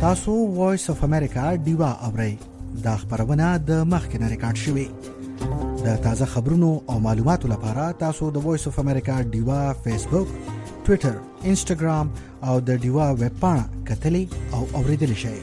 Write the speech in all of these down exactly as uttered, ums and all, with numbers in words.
تاسو وایس اف امریکا ډیوا اورئ دا خبرونه د مخکنه ریکارډ شوې. د تازه خبرونو او معلوماتو لپاره تاسو د وایس اف امریکا ډیوا فیسبوک، ټوئیټر، انسټاګرام او د ډیوا ویب پاڼه کتلې او اوریدل شئ.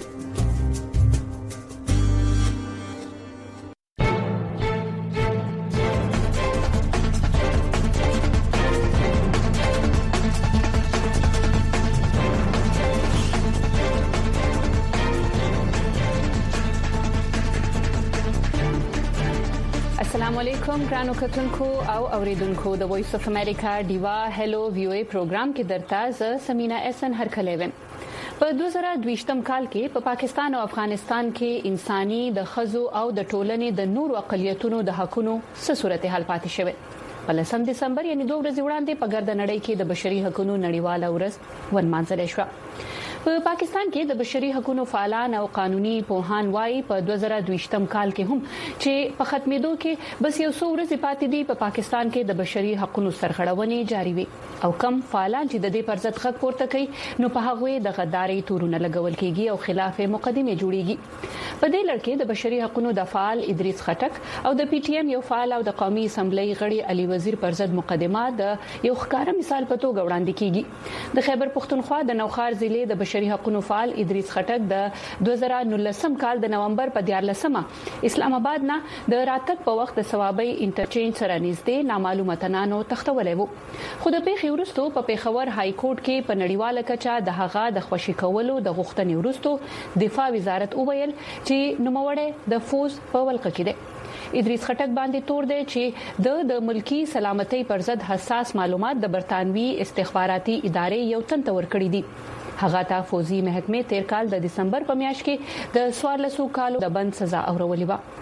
السلام علیکم ګرانو کتونکو او اوریدونکو د وایس اف امریکا ډیوا هلو ویو ای پروګرام کې درته ز سمینا احسن هرکلی وم. په دوه زره دویشتم کال کې په پا پاکستان او افغانستان کې انساني د خزو او د ټولنې د نورو اقلیتونو د حقوقو څه صورتحال پاتې شوه. په لسم دسمبر یعنی دوه ورځې وړاندې په ګرد نړۍ کې د بشري حقوقو نړیواله ورځ ونمانځل شوه. په پاکستان کې د بشري حقوقو فعالان او قانوني پوهان وايي په دوه زره دویشتم کال کې هم چې په ختمېدو کې بس یو څو ورځې پاتې دي په پا پاکستان کې د بشري حقوقو سرغړونې جاري وي او کم فعالان چې د دې پر ضد غږ پورته کوي نو په هغه د غداري تورونه لګول کېږي او خلاف مقدمه جوړيږي. په دې لړ کې د بشري حقوقو د فعال ادریس خټک او د پی ټی ایم یو فعال او د قومي اسمبلی غړي علي وزیر پر ضد مقدمه د یو ښکارا مثال په توګه وړاندې کیږي. د خیبر پختونخوا د نوخار ضلع د بشري حقوقو فعال ادریس خټک د دوه زره نولسم کال د نومبر په دیارلسمه اسلام آباد نه د راتګ په وخت د ثوابي انټرچینج سره نږدې نامعلومه تنانو تختولې وو. خو د پیښې وروسته په پیښور های کورټ کې په نړیواله کچه د هغه د خوشی کولو د غوښتنې وروسته دفاع وزارت وویل چې نوموړی د فوز په ولقه کې دی. ادریس خټک باندې تور دی چې د د ملکی سلامتۍ پر ضد حساس معلومات د برتانوي استخباراتي ادارې یو تن تور کړی دي. هغه ته فوزي محکمې تیر کال د دسمبر په میاشت کې د سوارلسو کالو د بند سزا اورولې و.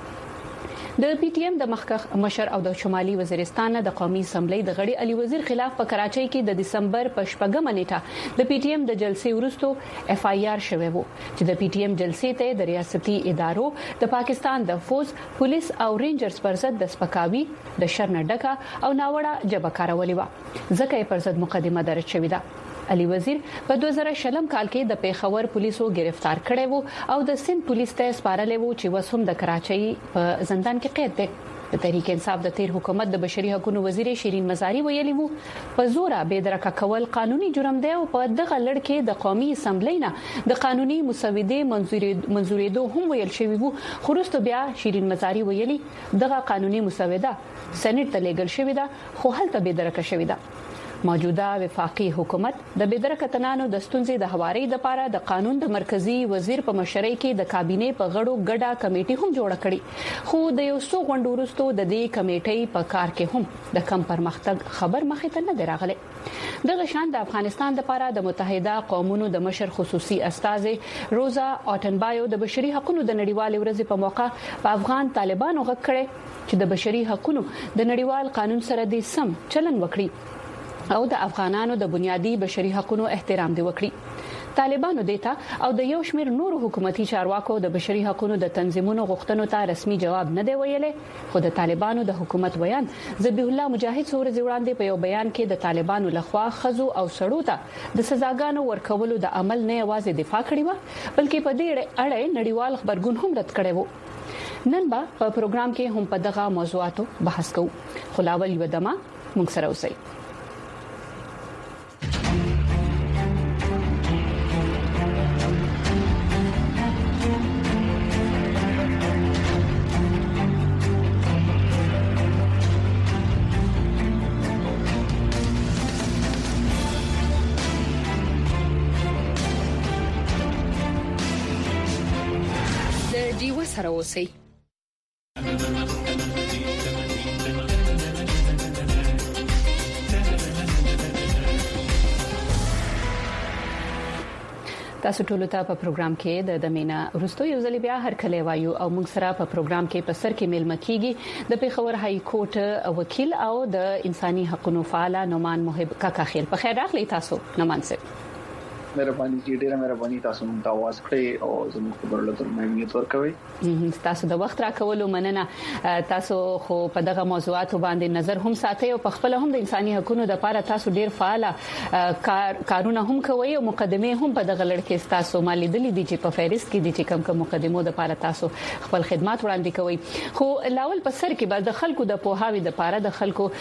د پی ټی ایم د مخکخ مشر او د شمالي وزیرستان د قومي اسمبلی د غړي علي وزیر خلاف په کراچۍ کې د دسمبر په شپږمه نیټه د پی ټی ایم د جلسې وروسته اف آی آر شوه وو چې د پی ټی ایم جلسې ته د ریاستي ادارو د پاکستان د فوز، پولیس او رینجرز پر ضد د سپکاوي، د شر نه ډکه او ناوړه جبه کارولې و ځکه یې پر ضد مقدمه درج شوې ده. علي وزیر په دوه زره شلم کال کې د پیښور پولیسو گرفتار کړي وو او د سند پولیس ته سپارلې وو چې وسوم د کراچۍ په زندان کې قید دي. د تحریک انصاف د تیر حکومت د بشري حقوقو وزیر شیرین مزاری ویلي وو په زوره به درکه کول قانوني جرم دی او په دغه لړ کې د قومي اسمبلی نه د قانوني مسوده منزورېدو هم ویل شوی وو. خو وروسته بیا شیرین مزاری ویلي دغه قانوني مسوده سېنات ته لیږل شوې ده خو هلته به درکه شوې ده. موجوده وفاقي حکومت د بدرکه تنانو د ستونزې د هواري د لپاره د قانون د مرکزی وزیر په مشرۍ کې د کابینې په غړو ګډه کمیټي هم جوړه کړې خو د یو څو غونډو وروسته د دې کمیټې په کار کې هم د کم پرمختګ خبر مخې ته نه راغله. دغه شان د افغانستان د لپاره د متحده قومونو د مشر خصوصي استاذ روزا اټنبایو د بشري حقوقو د نړیوال ورځ په موقع په افغان طالبانو غږ کړي چې د بشري حقوقو د نړیوال قانون سره د سم چلن وکړي او د افغانانو د بنیادی بشري حقوقو احترام دی وکړي. طالبانو دیتا او د یو شمېر نور حکومتي چارواکو د بشري حقوقو د تنظیمونو غوښتنو ته رسمي جواب نه دی ویلې خو د طالبانو د حکومت بیان ذبیح الله مجاهد سورز وړاندې په یو بیان کې د طالبانو لخوا خزو او سړو ته د سزاګانو ورکولو د عمل نه یوازې دفاع کړې و بلکې په دې اړه نړیوال خبرګون هم رد کړی و. نن به په پروګرام کې هم په دغه موضوعاتو بحث کوو. خلاول یو دمه موږ سره اوسئ. ډیوه سره اوسئ. تاسو ټول ته په پروګرام کې د دمینا ورستو یو ځل بیا هر کله وایو او موږ سره په پروګرام کې په سر کې ملمه کیږي د پیښور های کورټ وکیل او د انساني حقوقو فعال نومان محب کاکا خیر. په خیر راغلی تاسو نومان سره. مهرباني چې ډیره مهرباني تاسو مونږ ته واس کړی او زموږ خبرو ته مهمیت ورکوي. تاسو د وخت راکولو مننه. تاسو خو په دغه موضوعاتو باندې نظر هم ساتي او په خپل هم د انساني حقوقو لپاره تاسو ډیر فعال کار کارونه هم کوي او مقدمه هم په دغه لړ کې تاسو مالي دلی دي چې په فهرست کې دي چې کم کم مقدمو د لپاره تاسو خپل خدمات وړاندې کوي. خو لاول په سر کې بعد د خلکو د پوهاوی د لپاره د خلکو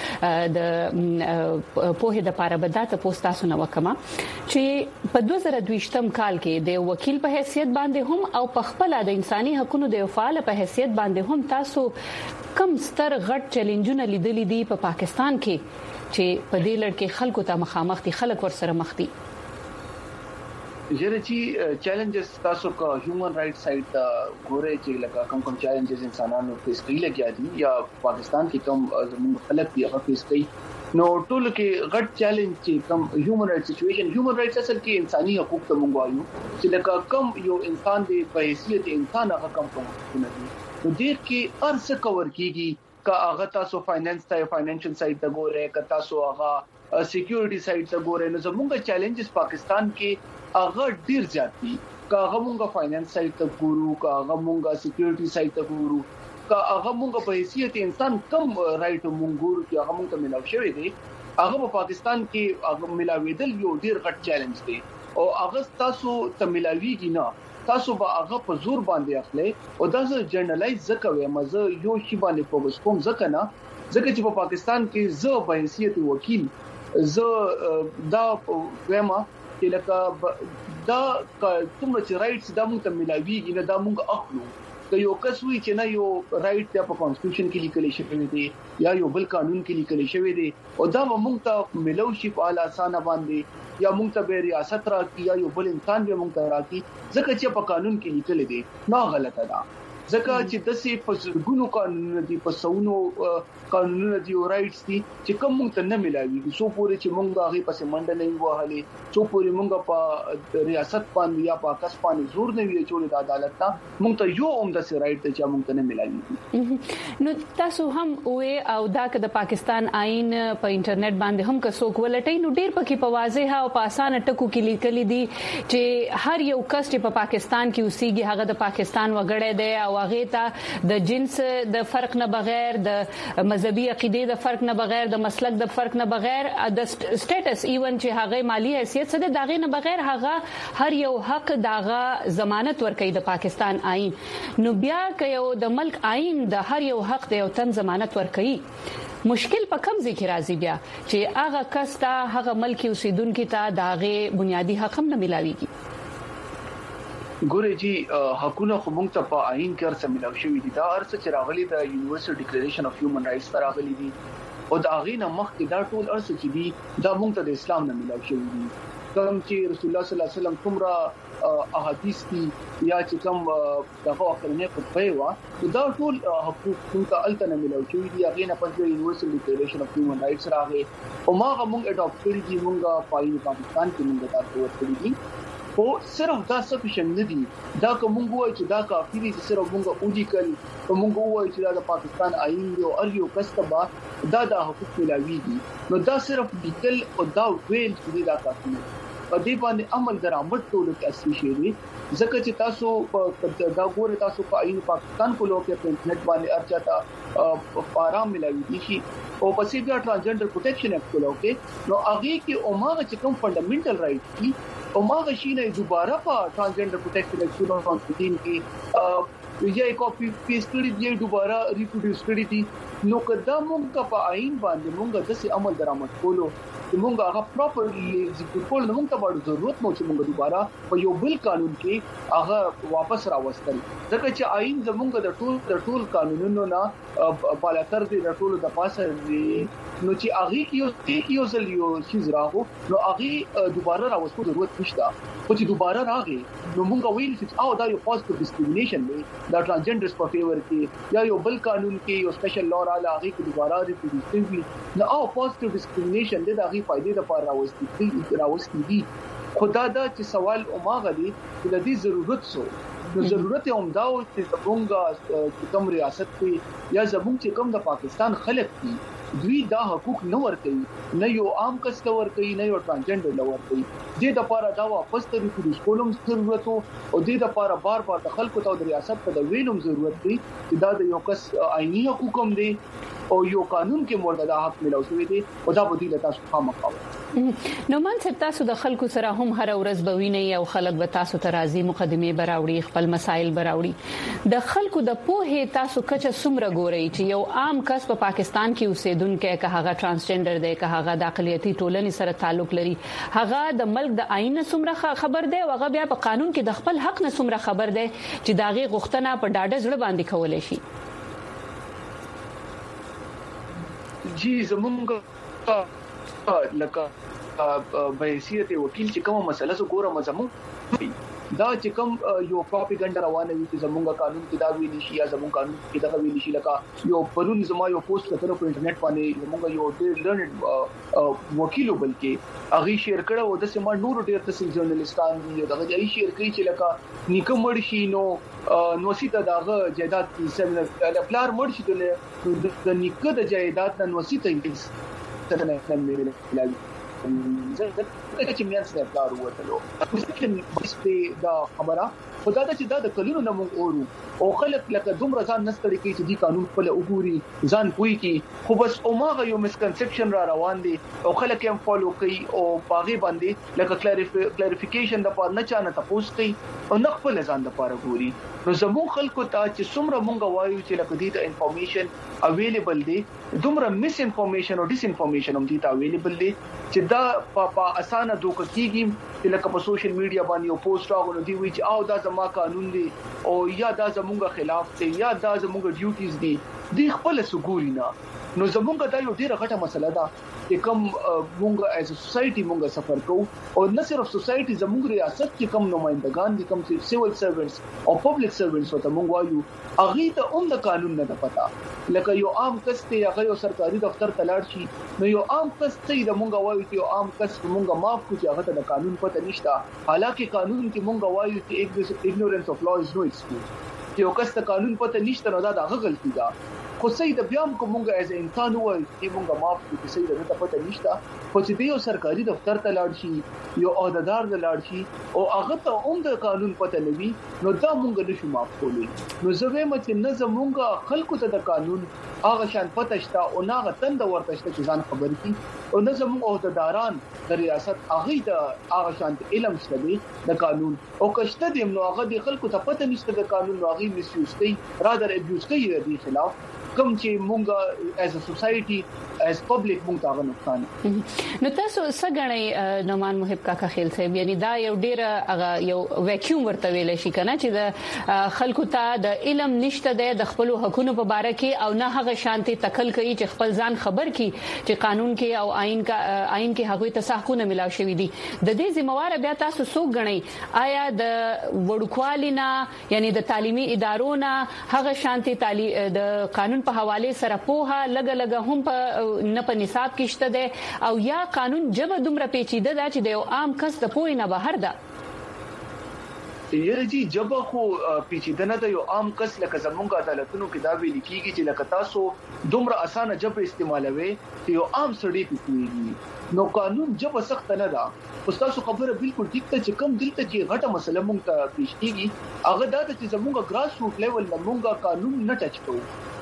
د پوهې د لپاره به داته پوسټ تاسو نو وکما چې په دوه زره دویشتم کال کې د وکیل په حیثیت باندې هم او په خپل د انساني حقوقو د فعال په حیثیت باندې هم تاسو کم ستر غټ چیلنجونه لیدلې دي په پا پاکستان کې چې په دې لړ کې خلکو ته مخامخ دي خلک ورسره مخ دي. جره چې چیلنجز تاسو کا هیومن رائټ سایت ګوره چې لکه کوم کوم چیلنجز انسانانو فیس کوي لګیا دي یا پاکستان کې کوم زموږ خلک دی هغه فیس کوي نو ټول کې غټ چیلنج چې کوم هیومن رائټ سچويشن هیومن رائټس اصل کې انساني حقوق ته مونږ وایو چې لکه کوم یو انسان دی په حیثیت انسان هغه کوم کوم حقوقونه دي نو ډیر کې ارڅ کور کیږي کا هغه تاسو فاینانس ته فاینانشل سایت ته ګوره کا تاسو هغه سکیورټي سایت ته ګوره نو زموږ چیلنجز پاکستان کې هغه ډیر زیات دي کا هغه مونږه فاینانس سایت ته ګورو کا هغه مونږه سکیورټي سایت ته ګورو کا هغه مونږ په حیثیت انسان کم رائټ مونږ چې هغه مونږ ته ملاو شوی دی هغه په پاکستان کې هغه ملاویدل یو ډیر غټ چیلنج دی او هغه تاسو ته ملاویږي نه تاسو به هغه په زور باندې اخلي او دا ځل جرنالایز زکوي مزه یو شی باندې فوکس کوم ځکه نه ځکه چې په پاکستان کې زه په حیثیت وکیل زه دا وېما چې لکه دا کوم چې رائټس دا مونږ ته ملاویږي نه دا مونږ اخلو که یو کس وی چې نه یو رائټ ته په کانسټیټیوشن کې لیکل شوی دی یا یو بل قانون کې لیکل شوی دی او دا مونږ ته ملو شي په اعلی اسانه باندې یا مونږ ته به ریاست راکې یا یو بل انسان به مونږ ته راکې ځکه چې په قانون کې لیکل دی نه غلطه ده ځکه چې د سي په ګونو قانون دي په سونو قانون دي او رائټس دي چې کوم مونږ ته نه ملایوي سو پورې چې مونږ هغه پسې منډه نه وهلې سو پورې مونږ په ریاست باندې یا په کس باندې زور نه وی چولې د عدالت ته مونږ ته یو عمده سي رائټ ته چې مونږ ته نه ملایوي. نو تاسو هم وې او دا که د پاکستان آئین په انټرنیټ باندې هم که څوک ولټي نو ډیر پکې په واضح او په اسانه ټکو کې لیکل دي چې هر یو کس چې په پاکستان کې اوسېږي هغه د پاکستان وګړی دی او هغه ته د جنس د فرق نه بغیر د مذهبي عقیده د فرق نه بغیر د مسلک د فرق نه بغیر د سټیټس ایون چې هغه مالی حیثیت څخه دغه نه بغیر هغه هر یو حق دغه ضمانت ورکړي د پاکستان آئین. نو بیا که یو د ملک آئین د هر یو حق د یو تن ضمانت ورکړي مشکل په کوم ځای کې راځي بیا چې هغه کس ته هغه ملک اوسیدونکو ته دغه بنیادی حق هم نه ملاويږي. ګورې جی حقوقونه خو موږ ته په آئین کې ارڅ ملاو شوی دي دا ارڅ چې راغلي د یونیورسل ډیکلریشن اف هیومن رائټس ته راغلي دي او دا غینه مخکې دا ټول ارڅ چې دي دا موږ ته د اسلام نه ملاو شوی دي کوم چې رسول الله صلی الله علیه وسلم کومه احادیث دي یا چې کوم دغه اخرنه خطبه و دا ټول حقوق موږ ته الته ملاو شوی دي غینه په یونیورسل ډیکلریشن اف هیومن رائټس راغلي او ما موږ اډاپټ کړی دي موږ په پاکستان کې موږ تاسو ورکړي دي او صرف دا سفیشنت ندي دا کوم وایي چې دا کافي دي چې صرف موږ اودي کړي او موږ وایي چې دا د پاکستان آئین دی او هر یو کسبه دا د حقوق ملاويږي نو دا صرف لیکل او دا ویل چې دا کافي نه په دې باندې عمل درآمد ټول کې اصلي شی دی ځکه چې تاسو دا ګوره تاسو په آئین پاکستان کو لوکه په انټرنیټ باندې ارچاته پارام ملاوي شي او پسې بیا ټرانسجنډر پروټیکشن اکټ لوکه نو هغه کې اوماغه چې کوم فندامنټل رائټ دي او ما غشینه دوباره په ټرانسجنډر پروټیکشن اکټ two thousand fifteen کې یې کاپی پیسټ کړی دی دوباره ریپروډیوس کړی دي نو کدا موږ په آئین باندې موږ د څه عمل درآمد کولو چې موږ هغه پراپرلی ایگزیکیوټ کول نو موږ ته باندې ضرورت نو چې موږ دوباره په یو بل قانون کې هغه واپس راوستل ځکه چې آئین زموږ د ټول د ټول قانونونو نه بالاتر دي د ټول د پاسه دي نو چې هغه کې یو ځل یو شیز راغو نو هغه دوباره راوستو ضرورت نشته خو چې دوباره راغی نو موږ ویل چې او دا یو پوزټیو ډیسکریمینیشن دی دا ټرانسجنډرز په فیور کې یا یو بل قانون کې یو سپیشل لا راځي هغه کې دوباره ریپروډیوس کیږي نو او پوزټیو ډیسکریمینیشن دی دا غي فائدې لپاره راوستي دي راوستي دي خدا دا چې سوال اوماغه دي چې د دې ضرورت سو نو ضرورت هم دا و چې زمونږ کوم ریاست کې یا زمونږ چې کوم د پاکستان خلک دي دوی دا حقوق نه ورکوي نه یو عام کس ته ورکوي نه یو ترانسجنډر له ورکوي د لپاره دا واپس ته د سکولم ضرورت او د لپاره بار بار د خلکو ته د ریاست ته د ویلوم ضرورت دی چې دا د یو کس آئینی حقوق هم دي او یو قانون کې مرتضی حق ملو شوی دی او دا بدیل تاسو خامخا نو من څه تاسو د خلکو سره هم هر ورځ بوینه او خلک به تاسو ته راځي مقدمه براوړي خپل مسایل براوړي د خلکو د پوهه تاسو کچه سمره ګوري چې یو عام کس په پاکستان کې اوسیدونکو که هغه ترانسجنډر دی که هغه د اقلیتي ټولنې سره تعلق لري هغه د ملک د آئین سمره خبر دی او هغه بیا په قانون کې د خپل حق نه سمره خبر دی چې داغه غوښتنه په ډاډه ځړ باندې کولای شي جی زمونږ لکه په حیثیت وکیل چې کومه مسله زه ګورم زموږ دا چې کوم یو پروپاګاندا روانه وي چې زمونږ قانون کې دا ویل شي یا زمونږ قانون کې دا ویل شي لکه یو پرون زما یو پوسټ کتره په انټرنیټ باندې زمونږ یو ډېر لرنډ وکیل بلکې هغه شیر کړه او د سیمه نور ډېر تاسو ژورنالیستان دي دا هغه شیر کوي چې لکه نیکه مړ شي نو نو سیته داغه جیدات د پلار مړ شي د نیکه د جیدات نو سیته تر نه نه زه چې میانس نه کار وته چې دا خبره خدای ته چې دا د کلونو نه مونږ اورو او خلک لکه دومره ځان نستړي کوي چې دی قانون خپل وګوري ځان کوي کی خو بس اوماغه یو مسکنسپشن را روان دي او خلک هم فالو کوي او باغی باندې لکه کلیریفیکیشن د پاره نه چانه تاسو کوي او نه خپل ځان د پاره ګوري نو زموږ خلکو ته چې څومره مونږ وایو چې لکه دې ته انفارمیشن اویلیبل دي دومره مس انفارمیشن او ډیس انفارمیشن هم دې ته اویلیبل دي چې دا په اسانه دوک کیږي چې لکه په سوشل میډیا باندې او پوسټ راغونو دی وی چې او دا زما قانون دی او یا دا زموږ خلاف دی یا دا زموږ ډیوټیز دي دی خپل سګوري نه نو زموږ دا یو ډیره غټه مسله ده چې کوم مونږ ایز ا سوسایټي مونږ سفر کوو او نه صرف سوسایټي زموږ ریاست کې کوم نمائندگان دي کوم سیویل سروینټس او پبلک سروینټس او ته مونږ وایو اغه ته هم د قانون نه پتا لکه یو عام کس ته هغه یو سرکاري دفتر ته لاړ شي نو یو عام کس ته د مونږ وایو چې یو عام کس مونږ معاف کو چې هغه ته د قانون پته نشته حالکه قانون کې مونږ وایو چې اګنورنس اف لا از نو ایکسکیوز چې یو کس ته قانون پته نشته نو دا هغه غلطي ده خو سید بیا هم کومه ایز انسان وای چې مونږه معاف کړي سید دې ته پته نشته خو چې یو سرکاري دفتر ته لاړ شي یو عہدیدار ته لاړ شي او هغه ته هم د قانون پته لوي نو دا مونږ نشو معاف کولی نو زه وایم چې نه زمونږه خلکو ته د قانون هغه شان پته شته او نه تند ورته شته چې ځان خبر کی او نه زموږ عہدیداران د ریاست هغه د هغه شان علم شته دی د قانون او کشته دی نو هغه د خلکو ته پته نشته د قانون نو هغه میس یوز کوي رادر ابیوز کوي د خلاف کوم چې مونږه ایز ا سوسایټي ایز پبلک مونږ ته نقصان نو تاسو څنګه نومان محب کاکا خیل صاحب یعنی دا یو ډیر هغه یو ویکیوم ورته ویل شي کنه چې د خلکو ته د علم نشته د خپل حقوقو په اړه کې او نه هغه شانتي تکل کوي چې خپل ځان خبر کی چې قانون کې او آئین کا آئین کې هغه ته حقوقونه ملاو شوی دي د دې ذمہوار بیا تاسو څوک غنئ آیا د وړوکوالینا یعنی د تعلیمي ادارو نه هغه شانتي تعلیم د قانون په حواله سره پوها لګ لګ هم په نه په نصاب کې شته ده او یا قانون جبه دومره پیچیده ده چې د یو عام کس د پوی نه بهر ده یره جی جبه خو پیچیده نه ده یو عام کس لکه زمونږ عدالتونو کې دا ویل کیږي چې لکه تاسو دومره اسانه جبه استعمالوي چې یو عام سړی پیږي نو قانون جبه سخت نه ده اوس تاسو خبره بالکل ټیک ته چې کم دلته کې غټه مسله مونږ ته پیش کیږي هغه دا چې زمونږ ګراس روټ لیول نه مونږ قانون نه ټچ کوو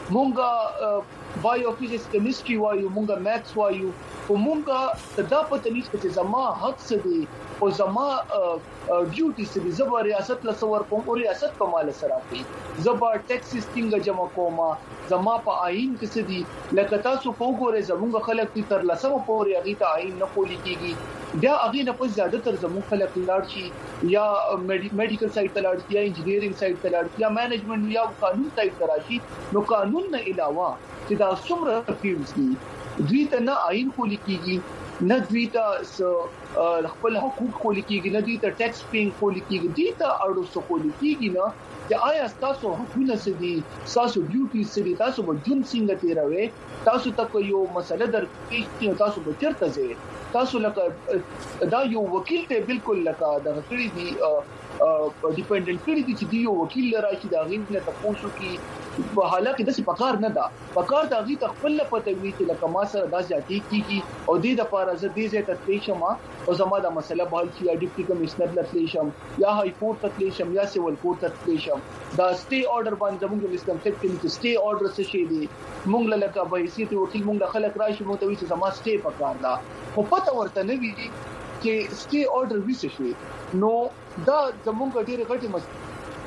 مونږه بایو فزکس کیمستري وایو مونږه میثس وایو او مونږه دا پته نشته چې زما حق څه دی او زما ډیوټي څه دي زما ریاست له سور کوم او ریاست په مال سره کوي زما ټیکس څنګه جمع کوم زما په آئین کې څه دي لکه تاسو په وګوره زمونږ خلک تر لسمه پورې هغه ته آئین نه پولی کیږي بیا هغه نه په زیاده تر زمونږ خلک لاړ شي یا میډیکل سایت ته لاړ شي یا انجینیرینګ سایت ته لاړ شي یا مینجمنت یا قانون سایت ته راشي نو قانون نه علاوه چې دا څومره فیلډز دي دوی ته نه آئین پولی کیږي نه دوی ته خپل حقوق پولی کیږي نه دوی ته ټیکس پیینګ پولی کیږي دوی ته اړو څه پولی کیږي نه چې آیا تاسو حقوقونه څه دي تاسو ډیوټي څه دي تاسو به جون څنګه تیروي تاسو ته یو مسله درکې تاسو به چیرته ځئ تاسو لکه دا یو وکیل ته بالکل لکه د غړي دي ډیپندنت کړي دي چې دی یو وکیل راشي دا غوښنه تاسو کې په حالکه د څه پکار نه ده پکار د غي خپل پته وی چې لکه ما سره د ځاتي کیږي او د د لپاره زه دې زه تطبیق ما او زما د مسله بحال شي یا ډیپټي کمشنر لفلیشم یا های کورټ تطبیقم یا سیول کورټ تطبیقم دا سټي آرډر باندې موږ د لسټم ټیک کې سټي آرډر څه شي دي موږ لکه به حیثیت وکیل موږ خلک راشي مو ته وی چې زما سټي پکار ده خو پته ورته نه وی چې سټي آرډر وی څه شي نو دا زموږ ډیره غټي مسله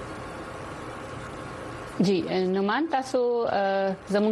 جی نومان تاسو زموږ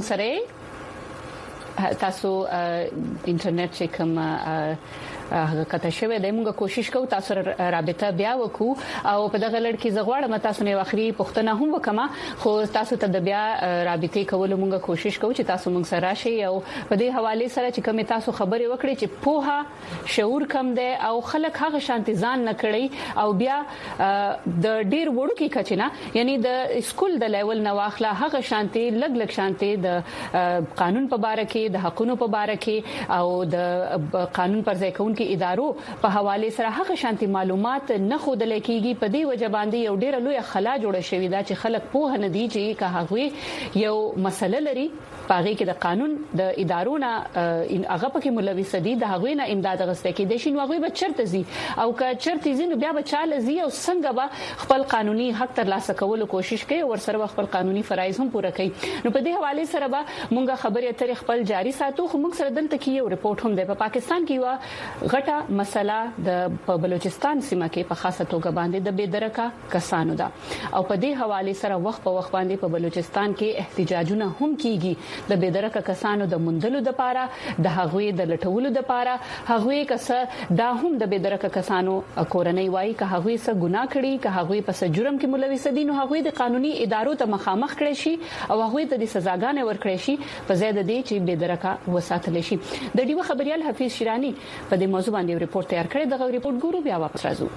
سره تاسو انټرنیټ چې کوم هغه کته شوی دی موږ کوشش کوو تاسو رابطه بیا وکړو او په دغه لړ کې زغواړم تاسو نه اخري پښتنه هم وکما خو تاسو ته د بیا رابطه کول موږ کوشش کوو چې تاسو موږ سره راشي او په دې حواله سره چې کوم تاسو خبرې وکړي چې پوها شعور کم دی او خلک هغه شانتي ځان نه کړي او بیا د ډیر وړو کې کچنه یعنی د سکول د لیول نه واخله هغه شانتي لګ لګ شانتي د قانون په باره کې د حقوقو په باره کې او د قانون پر ځای کون کې ادارو په حواله سره هغه شانتي معلومات نه خودل کېږي په دې وجه باندې یو ډیر لوی خلا جوړه شوې ده چې خلک په نه دي چې که هغه یو مسله لري پاره کې د قانون د ادارو نه هغه پکې ملوث دي د هغه نه امداد غوښته کې د شین هغه به چرته زی او که چرته زی نو بیا به چاله زی او څنګه به خپل قانوني حق تر لاسه کولو کوشش کوي او سره خپل قانوني فرایض هم پوره کوي نو په دې حواله سره به مونږه خبرې اترې خپل جاری ساتو خو موږ سره دلته کې یو ریپورت هم دی په پاکستان کې وا غټه مسله د بلوچستان سیمه کې په خاصه توګه باندې د بېدرکه کسانو ده او په دې حواله سره وخت په وخت باندې په بلوچستان کې احتجاجونه هم کیږي د بېدرکه کسانو د مندلو د پاره د هغوی د لټولو د پاره هغوی کسه دا هم د بېدرکه کسانو کورنۍ وایي که هغوی څه ګناه کړي که هغوی په څه جرم کې ملوث دي نو هغوی د قانوني ادارو ته مخامخ کړي شي او هغوی ته د سزاګانې ورکړي شي په ځای د دې چې بېدرکه وساتل شي د ډیوه خبريال حفیظ شیرانی په دې موضوع باندې ریپورت تیار کړی دغه ریپورت ګورو بیا واپس راځو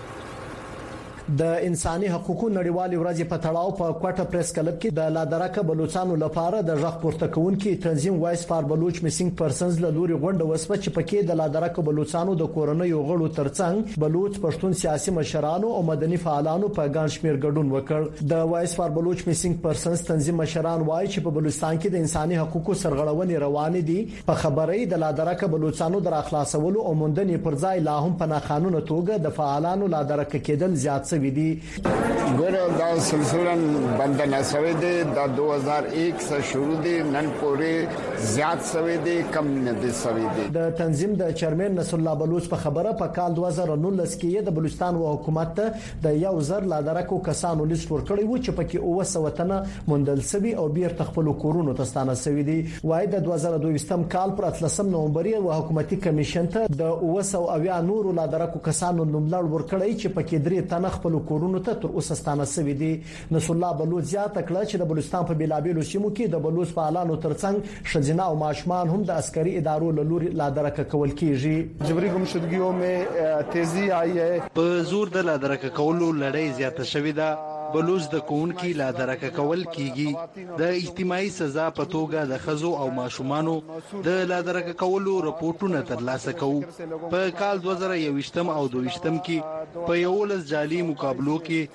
د انساني حقوقو نړیوال ورځ په تړاو په کوټه پریس کلب کې د لادرکه بلوچستانو لپاره د ژغ پورته کوونکي تنظیم وایس فار بلوچ میسینګ پرسنز له لوري غونډه وسپه چې پکې د لادرکه بلوچستانو د کورنۍ غړو ترڅنګ بلوچ پښتون سیاسي مشرانو او مدني فعالانو په ګڼ شمېر ګډون وکړ د وایس فار بلوچ میسینګ پرسنز تنظیم مشران وایي چې په بلوچستان کې د انساني حقوقو سرغړونې روانې دي په خبرې د لادرکه بلوچستانو در اخلاصولو او موندنې پر ځای لا هم په ناقانونه توګه د فعالانو لادرکه کېدل زیات ویدي ګوره دا سلسله بندنه شوې ده د دو هزار یک څخه شروع دي نن پورې زیات شوې دي کم نه دي شوې دي د تنظیم د چیرمن نصر الله بلوچ په خبره په کال دوه زره نولس کې د بلوچستان او حکومت ته د یو زر لادرکو کسانو لیست ورکړی و چې پکې اوه سوه تنه موندل شوي او بیرته خپل کورونو ته ستانه شوي دي وای د دوه زره دوه کال پر اتلسم نومبر او حکومتي کمیشن ته د اوه سوه اویا نورو لادرکو کسانو نوملړ ورکړی چې پکې درې تنه خپل کورونو ته تر اوسه ستانه شوي دي نصر الله بلوچ زیات کړه چې د بلوچستان په بیلابیلو سیمو کې د بلوچ فعالانو ترڅنګ شجنا او ماشمان هم د عسکري ادارو له لوري لادرکه کول کیږي جبري گمشدگیوں میں تیزی آئی ہے په زور د لادرکه کولو لړۍ زیاته شوې ده بلوچ د کون کی لادرکه کول کیږي د اجتماعي سزا په توګه د خزو او ماشومانو د لادرکه کولو رپورټونه ترلاسه کوو په کال دوه زره یوویشتم او دوه ویشتم کې په یو لس جعلي مقابلو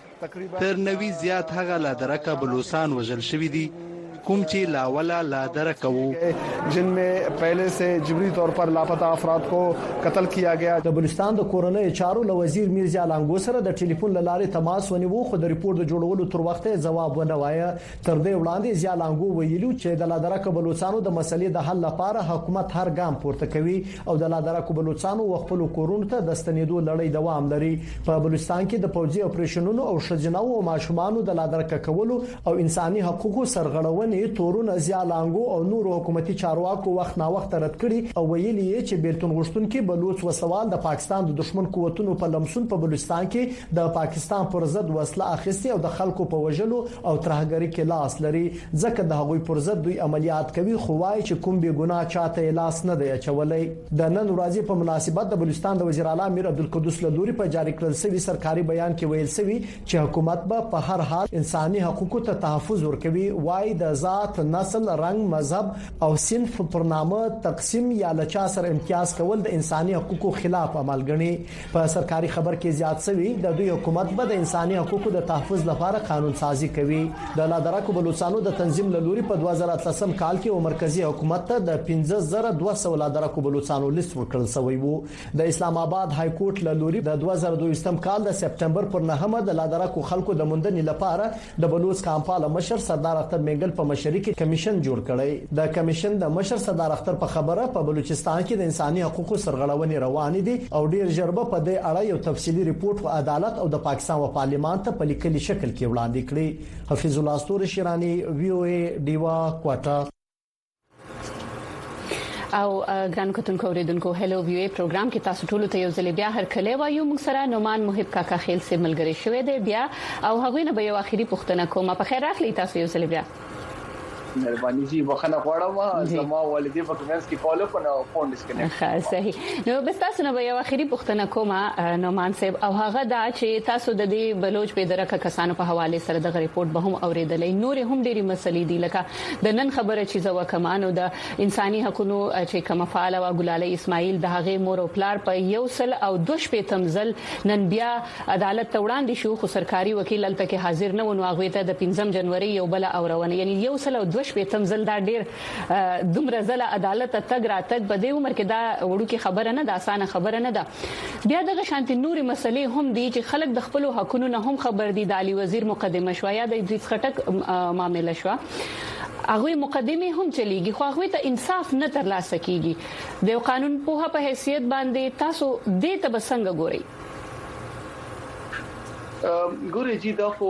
کې تر نوي زیات هغه لادرکه بلوچستان وژل شوی دي کوم چې لاولا لادرکه وو جن میں پہلے سے جبری طور پر لاپتہ افراد کو قتل کیا گیا د بلوچستان د کورنۍ چارو له وزیر میرزا لانګو سره د ټلیفون لارې تماس ونیو خو د ریپورت د جوړولو تر وخت جواب ونه وایي تر دې وړاندې زیا لانګو ویلو چې د لادرکه بلوچستانو د مسلې د حل لپاره حکومت هر ګام پورته کوي او د لادرکه بلوچستانو خپل کورونو ته د ستنېدو لړۍ دوام لري په بلوچستان کې د پوځي اپریشنونو او شجناو او ماشومانو د لادرکه کولو او انساني حقوقو سرغړونې تورونه زیالانګو او نور حکومتي چارواکو وخت نا وخت رد کړي او ویلي چې بیلتون غشتونکو بلوچ وسوال د پاکستان د دشمن قوتونو په لمسون په بلوچستان کې د پاکستان پر ضد وسله اخیستي او د خلکو په وژلو او ترهګری کې لاس لري ځکه د هغوی پر ضد دوی عملیات کوي خو وايي چې کوم به ګناه چاته لاس نه دی اچولای د نن ورځې په مناسبت د بلوچستان د وزیر اعلی امیر عبدالقدوس لدوري په جاری کړل شوی سرکاري بیان کې ویل شوی چې حکومت به په هر حال انساني حقوقو ته تحفظ ورکوي وايي د ذات نسل رنگ مذهب او صنف پر نامه تقسیم یا لچا سره امتیاز کول د انساني حقوقو خلاف عمل غني په سرکاري خبر کې زیات شوی د دوی حکومت به د انساني حقوقو د تحفظ لپاره قانون سازي کوي د لادرکو بلوچستانو د تنظیم لوري په دوه زره اتلسم کال کې او مرکزی حکومت ته د پنځه زره دوه سوه لادرکو بلوچستانو لیست ورکړل شوی وو د اسلام آباد های کورټ لوري د دوه زره دوه کال د سپټمبر پر نهمه د لادرکو خلکو د موندنې لپاره د بلوچ کامپاله مشر سردار اختر میګل په مشرۍ کې کمیشن جوړ کړی د کمیشن د مشر سردار اختر په خبره په بلوچستان کې د انساني حقوقو سرغړونې روان دي او ډیر ژربه په دې اړه یو تفصیلی ریپورت په عدالت او د پاکستان او پارلیمان ته په لیکلي شکل کې وړاندې کړی. حفیظ الله استور شیرانی وی او ای ډیوا کوټا. او ګران کتونکو اوریدونکو هلو وی ای پروګرام کې تاسو ټول ته یو ځل بیا هر کله وایو موږ سره نومان محب کاکا خیل سي ملګری شوې دی بیا او هغه نه به یو اخیری پوښتنه کوم په خیر راغلی تاسو یو ځل بیا. مهرباني جی وخنه غواړم زما والدې په کومنس کې فالو کنه او فون ډیسکنیکټ. ښه صحیح نو بس تاسو نو یو اخیری پوښتنه کوم نومان صاحب او هغه دا چې تاسو د دې بلوچ په درکه کسانو په حواله سره د ریپورت به هم اوریدلې نور هم ډېری مسلې دي لکه د نن خبره چې زو کمانو د انساني حقوقو چې کوم فعال او ګلاله اسماعیل د هغه مور او پلار په یو سل او دوش په تمزل نن بیا عدالت ته وړاندې شو خو سرکاري وکیل الته کې حاضر نه ونو هغه ته د پنځم جنوري یو بل اورونه یعنی یو سل او دوش په تمزل دا ډیر دومره زله عدالت ته تګ راتګ په دې عمر کې دا وړو کې خبره نه ده اسانه خبره نه ده بیا دغه شانتي نوري مسلې هم دي چې خلک د خپل حقوقو نه هم خبر دي د علي وزیر مقدمه شو یا د ادریس خټک معاملې شو هغه مقدمه هم چلیږي خو هغه ته انصاف نه ترلاسه کیږي د قانون په په حیثیت باندې تاسو دې ته بسنګ ګورئ. ګورې جی دا خو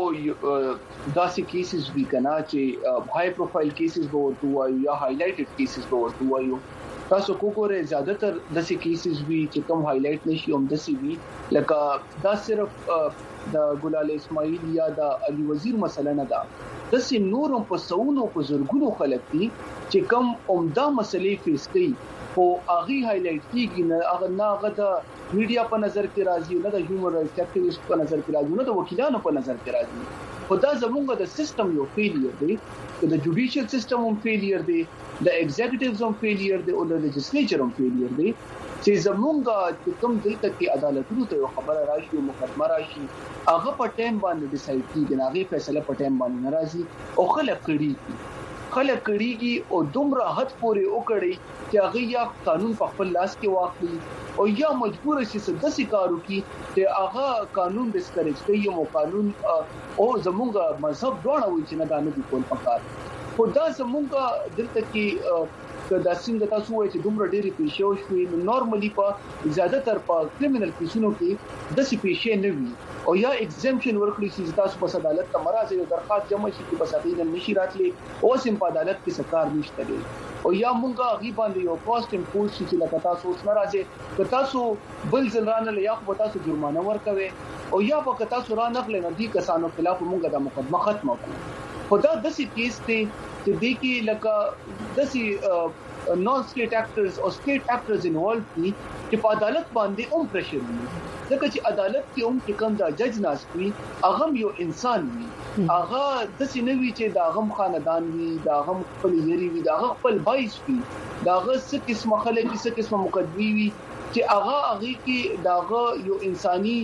داسې کیسز وی کنا چې های پروفایل کیسز به ورته وایو یا هایلایټډ کیسز به ورته وایو تاسو کو ګورې زیاتره داسې کیسز وی چې کوم هایلایټ نشي هم داسې وی لکه دا صرف د ګلاله اسماعیل یا د علي وزیر مسله نه ده داسې نور هم په سونو په زرګونو خلک دي چې کوم عمده مسلې فیس کوي او هغه هایلایټ کیږي نه هغه نه هغه د میډیا په نظر کې راځي نه د هیومن رائټس اکټیویسټ په نظر کې راځي نه د وکیلانو په نظر کې راځي خدا زمونږ د سیستم یو فیلیر دی د جوډیشل سیستم هم فیلیر دی د ایگزیکټیوز هم فیلیر دی او د لیجسلیچر هم فیلیر دی چې زمونږ کوم دلته کې عدالتونو ته یو خبره راشي او مقدمه راشي هغه په ټایم باندې ډیسایډ کیږي هغه فیصله په ټایم باندې ناراضي او خلک کړي خلک کړيږي او دومره حد پورې وکړي چې هغه یا قانون په خپل لاس کې واخلي او یا مجبور شي چې د سکارو کې چې هغه قانون ډیسکریج کوي او قانون او زمونږ مذهب دوه وایي چې نه دا نه دی کول پکار خو دا زمونږ دلته کې دا څنګه تاسو وایي چې دومره ډېری پیښې وشوي نو نورمالي په زیاته تر په کریمینل کیسونو کې د سی پیښې نه وي او یا ایگزمپشن ورکړي چې تاسو په عدالت ته مرزه یو درخواست جمع شي چې په ساتي نه نشي راتلی او سیم په عدالت کې سکار نشته دی او یا مونږه غي باندې یو کاست امپوز شي چې لکه تاسو اوس ناراضه که تاسو بل ځلرانه یا خو تاسو جرمانه ورکوي او یا په تاسو را نقل نه دي کسانو خلاف مونږه د مقدمه ختمه کړو خدا د سې کیس ته چې د کې لکه د سې نون سټیټ اکټرز او سټیټ اکټرز انوالوډ دي چې په عدالت باندې هم پرشر وي ځکه چې عدالت کې هم چې کوم دا جج ناس وي هغه یو انسان وي هغه د سې نوي چې دا غم خاندان وي دا غم خپل یری وي دا خپل بایس وي دا غ څه قسمه خلک څه قسمه مقدمي وي چې هغه هغه کې داغه یو انساني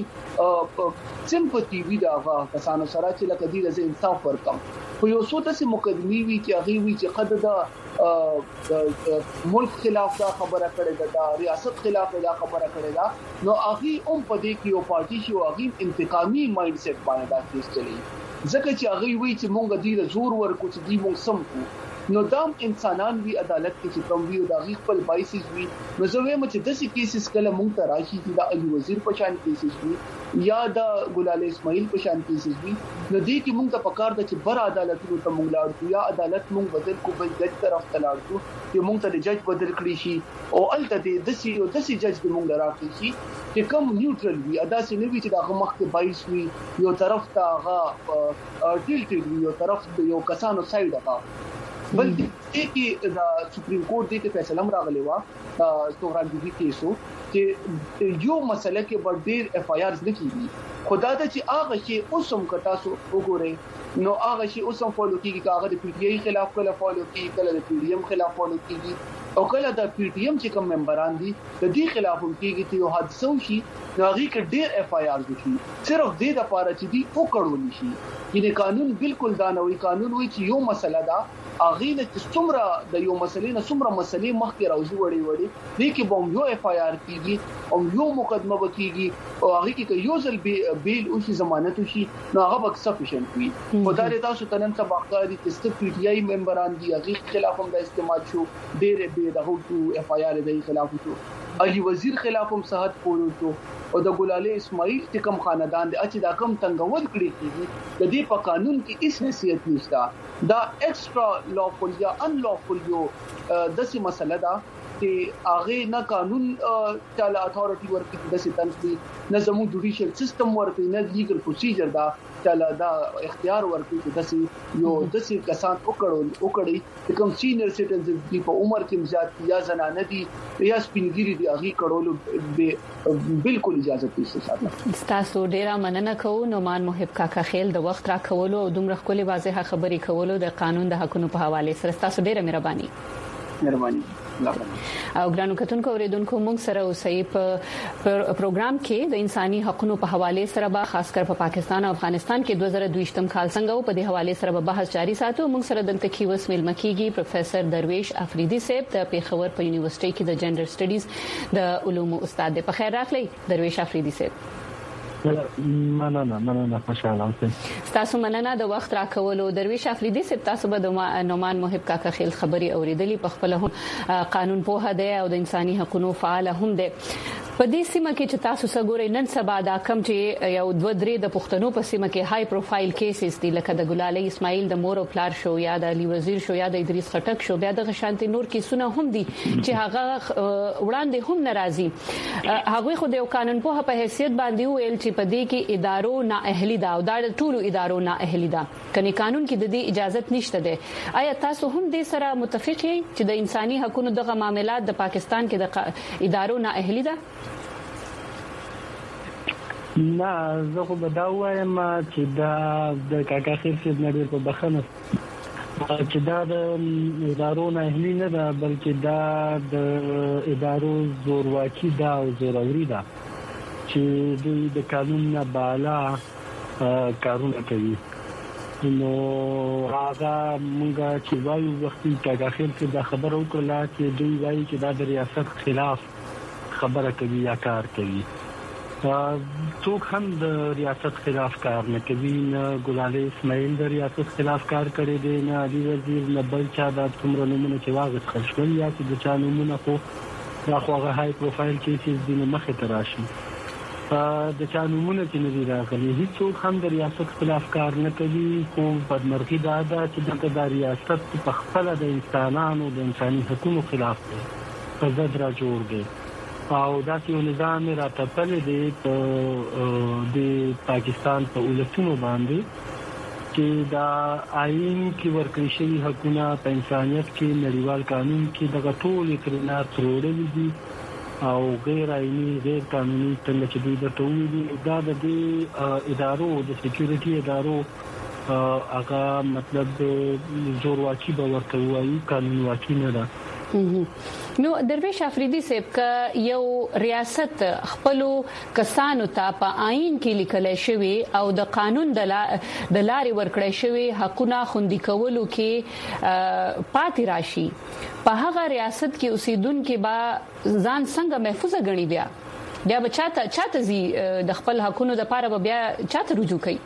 سمپاتي وي داغه کسانو سره چې لکه دې د انصاف ورکم خو یو څو تاسو مقدمي وي چې هغه وي چې قد دا ملک خلاف دا خبره کړې ده دا ریاست خلاف دا خبره کړې ده نو هغه هم په دې کې یو پارټي شو هغه انتقامي مایند سیټ باندې دا کیس چلی ځکه چې هغه وی چې مونږ دې زور ورکو چې دې مونږ سم کو نو دام انسانان وی عدالت کې چې کوم وی او د خپل بایسز وی نو زه وایم چې د سې کیسز کله مونږ ته راشي چې د علي وزیر په شان کیسز وی یا د ګلاله اسماعیل په شان کیسز وی نو دې کې مونږ ته پکار د چې بر عدالتونو ته مونږ لاړو یا عدالت مونږ بدل کو بل جج طرف ته لاړو چې مونږ ته د جج بدل کړی شي او الته د سې او د سې جج د مونږ راکړي شي چې کوم نیوټرل وی ادا سي نه وی چې د مخ کې بایس وی یو طرف ته هغه ټیلټډ وی یو طرف یو کسانو سایډ هغه بل کې د سپریم کورټ د فیصله راغلی و سوهرانګي کیسو چې یو مسله کې بر ډیر اف آی آرز نه کیږي خدا ته چې هغه چې اوسم کتا سو وګورئ نو هغه چې اوسم فالو کیږي هغه د پی ټی آی خلاف کله فالو کیږي کله د پی ډی ایم خلاف فالو کیږي او کله د پی ټی ایم چې کوم ممبران دي د دې خلاف هم کیږي چې یو حادثه وشي نو هغه کې ډیر اف آی آرز وشي صرف دې د لپاره چې دی وکړول شي چې قانون بالکل دا نه وي قانون وایي چې یو مسله ده اغه د څومره د یو مسلې نه څومره مسلې مخکې راوځي وړي وړي دې کې بوم یو اف آی آر کیږي او یو مقدمه وکيږي او هغه کې یو ځل بیل او شي ضمانت شي نو هغه به سفیشنت وي خدای دې تاسو ته نن سبا ښکاري چې ست پی ټی آی ممبران دي هغه خلاف هم د استعمال شو ډېر به د هوټو اف آی آر د خلاف شو علي وزیر خلاف هم صحت کولو شو او د ګلاله اسماعیل چې کوم خاندان دي چې دا کوم تنګول کړی کیږي د دې په قانون کې هیڅ حیثیت نشته دا ایکسترا لافول یا ان لافول یو د څه مسله ده چې هغه نه قانون تعالی اتھارټي ورکړي د ستنسي نه زموږ جوډیشل سیستم ورکړي نه لیګل پروسیجر دا تعالی دا اختیار ورکړي چې داسې یو داسې کسان وکړول وکړي چې کوم سینیئر سټیزنز دي په عمر کې زیات یا زنانه دي یا سپینګری دي هغه کړول بالکل اجازه نشته. تاسو ډیره مننه کوو نومان محب کاکا خیل د وخت را کولو او دومره خپل واضحه خبرې کولو د قانون د حقونو په حواله سره تاسو ډیره مهرباني. مهرباني. او ګرانو کتونکو اوریدونکو موږ سره اوسئ په پروګرام کې د انساني حقوقو په حواله سره به خاص کر په پاکستان او افغانستان کې دوه زره دوه یم کال څنګه په دې حواله سره به بحث جاری ساتو. موږ سره دلته کې وس مل مکیږي پروفیسور درویش افریدي صاحب د پیښور په یونیورسيټي کې د جنډر سټډیز د علومو استاد دی. په خیر راغلی درویش افریدي صاحب. مننه مننه خوشاله اوسئ. تاسو مننه د وخت راکولو. درویش افریدي صاحب تاسو به د نومان محب کاکا خیل خبري اوریدلې په خپل هم قانون په هده او د انساني حقوقو فعال هم دي. په دې سیمه کې چې تاسو سګوري نن سبا دا کم چې یو دوه درې د پښتنو په سیمه کې های پروفایل کیسز دي لکه د ګلاله اسماعیل د مور او پلار شو یا د علي وزیر شو یا د ادریس خټک شو بیا د شانتي نور کیسونه هم دي چې هغه وړاندې هم ناراضي. هغه خو د قانون په په حیثیت باندې ویل چې په دې کې ادارو نااهلي ده او د ټولو ادارو نااهلي ده کني قانون کې د دې اجازه نشته ده. آیا تاسو هم دې سره متفق یې چې د انساني حقوقو دغه معاملات د پاکستان کې د ادارو نااهلي ده؟ نه زه خو به دا وایم چې دا د کاکا خیر صاحب نه ډېر په بخښنه چې دا د ادارو نااهلي نه ده بلکې دا د ادارو زورواکي ده او زوروري ده چې دوی د قانون نه بالا کارونه کوي. نو هغه موږ چې وایو وختي کاکا خیر صاحب دا خبره وکړه چې دوی وایي چې دا د ریاست خلاف خبره کوي یا کار کوي. څوک هم د ریاست خلاف کار نه کوي. نه ګلاله اسماعیل د ریاست خلاف کار کړی دی نه علي وزیر نه بل چا د څومره نمونه چې واغس خشول یا چې د چا نمونه خو دا خو هغه های پروفایل کیسز دي نو مخه تراشي د چا نمونه چې نه دي راغلي. هیڅوک هم د ریاست خلاف کار نه کوي خو بدمرغي دا ده چې د ریاست په خپل د انسانانو د انساني حقوقو خلاف دی په ضد را جوړ دی او دا یو نظام راتپل دی په د پاکستان په ولسونو باندې چې دا آئین کې ورکړل شوی حقوقونه په انسانيت کې نړیوال قانون کې دغه ټول اقرارات وروړل دي او غیر آئینی غیر قانوني څنګه چې دوی د تووی دا د دې ادارو د سکیورټي ادارو هغه مطلب زورواکي به ورته وایي قانون واکي نه ده. نو درویش افریدي صاحب ک یو ریاست خپل کسانو ته په آئین کې لیکل شوی او د قانون د لارې ورکړی شوی حقونه خوندي کولو کې پاتې راشي په هغه ریاست کې اوسیدونکو با ځان څنګه محفوظ غني بیا بیا بچاته چاته زی د خپل حقونو د لپاره بیا چاته رجوع کوي.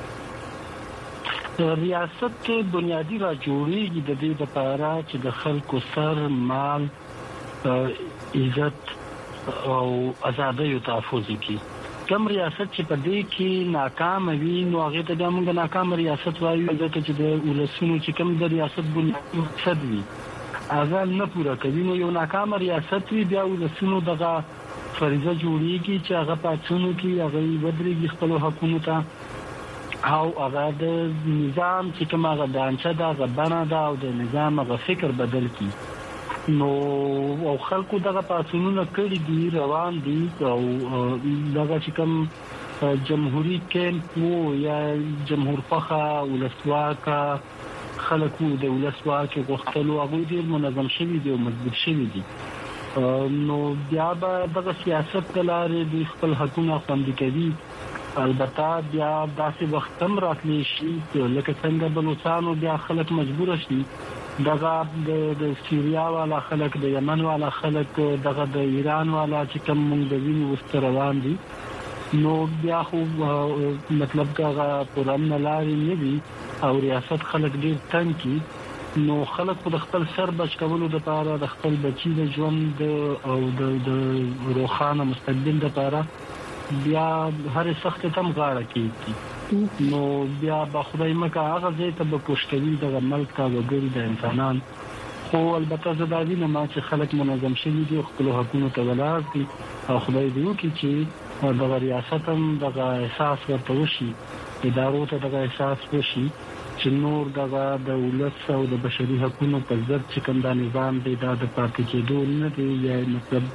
ریاست کې بنیادی را جوړیږي د دې لپاره چې د خلکو سر مال عزت او ازادۍ تحفظ کړي. کوم ریاست چې په دې کې ناکام وي نو هغه ته موږ ناکام ریاست وایو ځکه چې د ولسونو چې کوم د ریاست بنیادی مقصد وي هغه نه پوره کوي. نو یو ناکام ریاست وي بیا ولسونو دغه فریضه جوړیږي چې هغه پاتونو کې هغه ودرېږي خپل حکومت او هغه د نظام چې کومه غدانچه دا غبنه دا او د نظام غو فکر بدل کی نو او خلکو دغه پاسونونه کړی دي روان دي او دغه چې کوم جمهوریت کېمپ وو یا جمهور فخا ولسواکا خلکو د ولسواکي غوښتلو هغه ډیر منظم شوی دی او مضبوط شوی دی نو بیا به دغه سیاست لاره د خپل حکومت خوندي کوي البته بیا داسې وخت هم راتلی شي لکه څنګه بلوچستان بیا خلک مجبور شي دغه د سوریا والا خلک د یمن والا خلک دغه د ایران والا چې کوم موږ د وینې وسته روان دي نو بیا خو مطلب دا پرم لاري نه دي او ریاست خلک ډیر تنګ کی نو خلک په خپل سر بچ کولو لپاره د خپل بچی د ژوند او د روخانه مستقبل لپاره بیا هر سخت تم غاړه کیږي نو بیا به خدای مکه هغه ځای ته به پښتوي د ملک تا وګړي د انسانان خو البته زداوی نه ما چې خلک منظم شوي دي خپل حکومت ته ولاړ دي او خدای دې وکړي چې د ریاست هم د احساس ورته وشي ادارو ته د احساس وشي چې نور دغه د ولس او د بشري حقوقو په ضد چې کوم د نظام دی دا د پاتې کېدو نه دی یا مطلب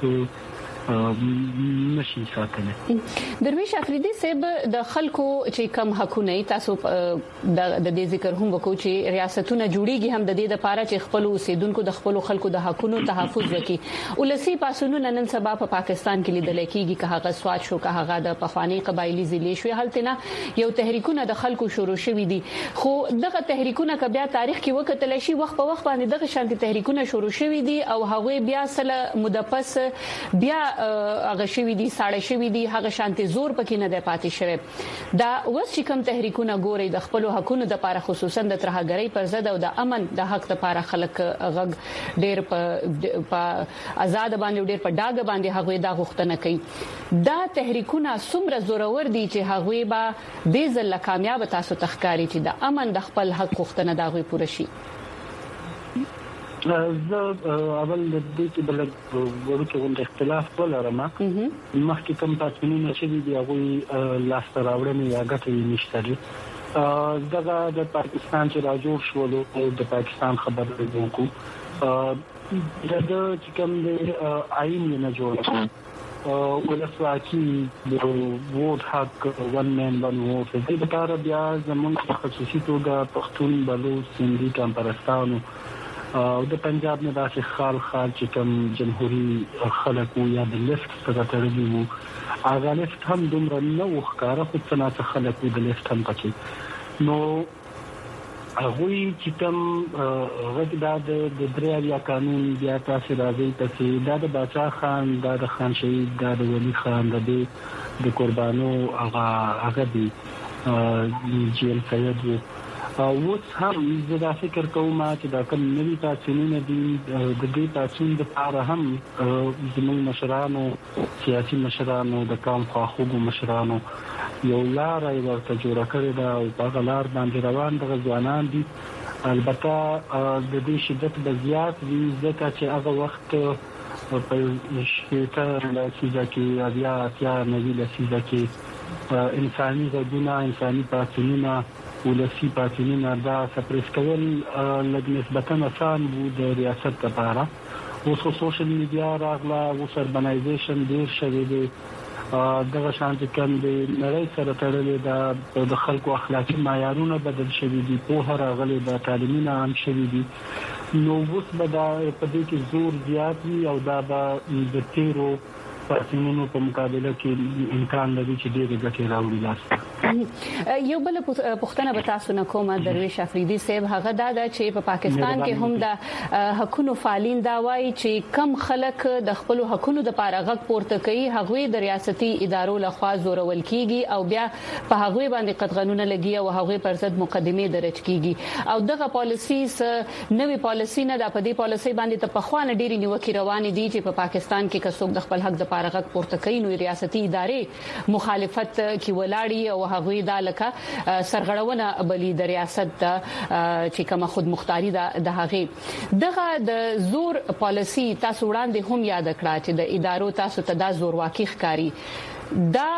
نشي ساتنه درویش افریدي صاحب د خلکو چې کم حقونه تاسو د دې ذکر هم وکړو چې ریاستونه جوړیږي هم د دې لپاره چې خپل اوسیدونکو د خپل خلکو د حقونو تحفظ وکړي ولسی پاسونو نن سبا په پاکستان کې لیدل کېږي که هغه سواد شو که هغه د پخوانی قبایلی ضلع شو هلته یو تحریکونه د خلکو شروع شوي دي خو دغه تحریکونه ک بیا تاریخ کې وکټل شي وخت په وخت باندې دغه شانتي تحریکونه شروع شوي دي او هغه بیا سره مدپس بیا هغه شوی دي ساړه شوی دي هغه شانتي زور پکې نه دی پاتې شوی دا اوس چې کوم تحریکونه ګوري د خپل حقوقو د لپاره خصوصا د ترهګرۍ پر ضد او د امن د حق لپاره خلک غږ ډېر په آزاد باندې ډېر په ډاګ باندې هغه دا غوښتنه کوي دا تحریکونه څومره زورور دي چې هغه به د ځل کامیاب تاسو تخکاری چې د امن د خپل حق غوښتنه دا غوي پوره شي زه اول د دې کې بل ورته د اختلاف ولرم مخکې کوم تاسو چې دی هغه لاس راوړنه یا ګټه نشته دغه د پاکستان چې راجوړ شول او د پاکستان خبر ورکو د چې کوم د آئین نه جوړ او ولسواکي د ووټ حق ون مین ون ووټ د دې لپاره بیا زموږ خصوصي توګه پښتون بلوچ سندي کمپرستانو او د پنجاب نه داسې خال خال چې کوم جمهوریت خلکو یا د لیفت څخه ترلي وو هغه لیفت هم دومره نه وښکاره خو څنګه خلکو د لیفت هم پکې نو هغه چې کوم غږ د دریا یا قانون بیا تاسو راځي چې دا د باچا خان دا د خان شهید دا د ولی خان د د قربانو هغه هغه دی جیل سید وو او هم زه فکر کوم چې دا کوم نوی تاسیسونه دي د دې تاسیسونو لپاره هم زموږ مشرانو سیاسي مشرانو د قوم خواخوږو مشرانو یو لار ورته جوړ کړی دا او په لار باندې روان دي ځوانان دي البته د دې شدت به زیات وي ځکه چې هغه وخت په شپږ لسیزه کې بیا اتیا نوي لسیزه کې انساني غوښتنه انساني پاتونونه ولسی پاتینه دا سپریس کول لږ نسبتا آسان وو د ریاست لپاره اوس سوشل میډیا راغله او سربنایزیشن ډیر شوی دی دغه شانتي کوم دی نړۍ سره تړلې د خلکو اخلاقی معیارونه بدل شوي دي په هر غلي د تعلیمي نظام شوي دي نو اوس به دا په دې کې زور زیات وي او دا به د تیرو پاتینونو په مقابله کې امکان لري چې ډېر ګټه راوړي لاس یو بل پښتنه به تاسو نه کومه درویش افریدي صاحب هغه دا چې په پاکستان کې هم د حقوقو فعالین دا وایي چې کم خلک د خپل حقوقو لپاره غږ پورته کوي هغه د ریاستي ادارو لخوا زورول کیږي او بیا په هغه باندې قطغنونه لګي او هغه پر ضد مقدمه درج کیږي او دغه پالیسیز نوې پالیسی نه د پدې پالیسی باندې ته په خوانه ډیری نیوکې روانې دي چې په پاکستان کې کڅوګ د خپل حق لپاره غږ پورته کوي نو ریاستي ادارې مخالفت کې ولاړی او هغه دا لکه سرغړونه بلی د ریاست چې کومه خود مختاری د هغه دغه د زور پالیسی تاسو وړاندې هم یاد کړه چې د ادارو تاسو ته د زور واقع ښکاری دا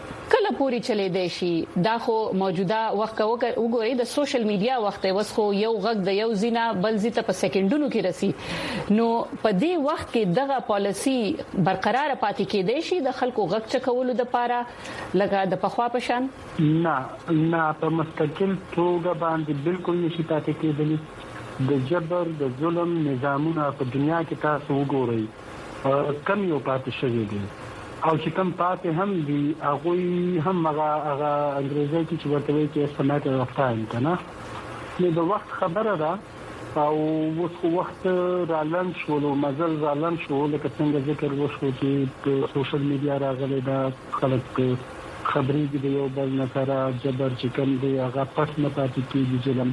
کله پوری چلے دی شي دا خو موجوده وخت وګورئ د سوشل میډیا وخت اوس خو یو غږ د یو زینا بل زیته په سکندونو کې رسی نو په دې وخت کې دغه پالیسی برقرار پاتې کېدای شي د خلکو غږ چکولو د پاره لګا د پخوا پشان نه نه په مستقل توګه باندې بالکل نشي پاتې کېدلی د جبر د ظلم نظامونه په دنیا کې تاسو وګورئ کم یو پاتې شوی دی او چې کم پاتې هم دي هغه هم هغه هغه انګریزي چې ورته وایي چې سمات رافتان کنه نو د وخت خبره ده او اوس وخت رالن شو نو مزل رالن شو لکه څنګه ذکر وشو چې په سوشل میډیا راغلي دا خلک خبرې دي یو بل نه سره جبر چې کم دی هغه پټ نه پاتې کیږي ظلم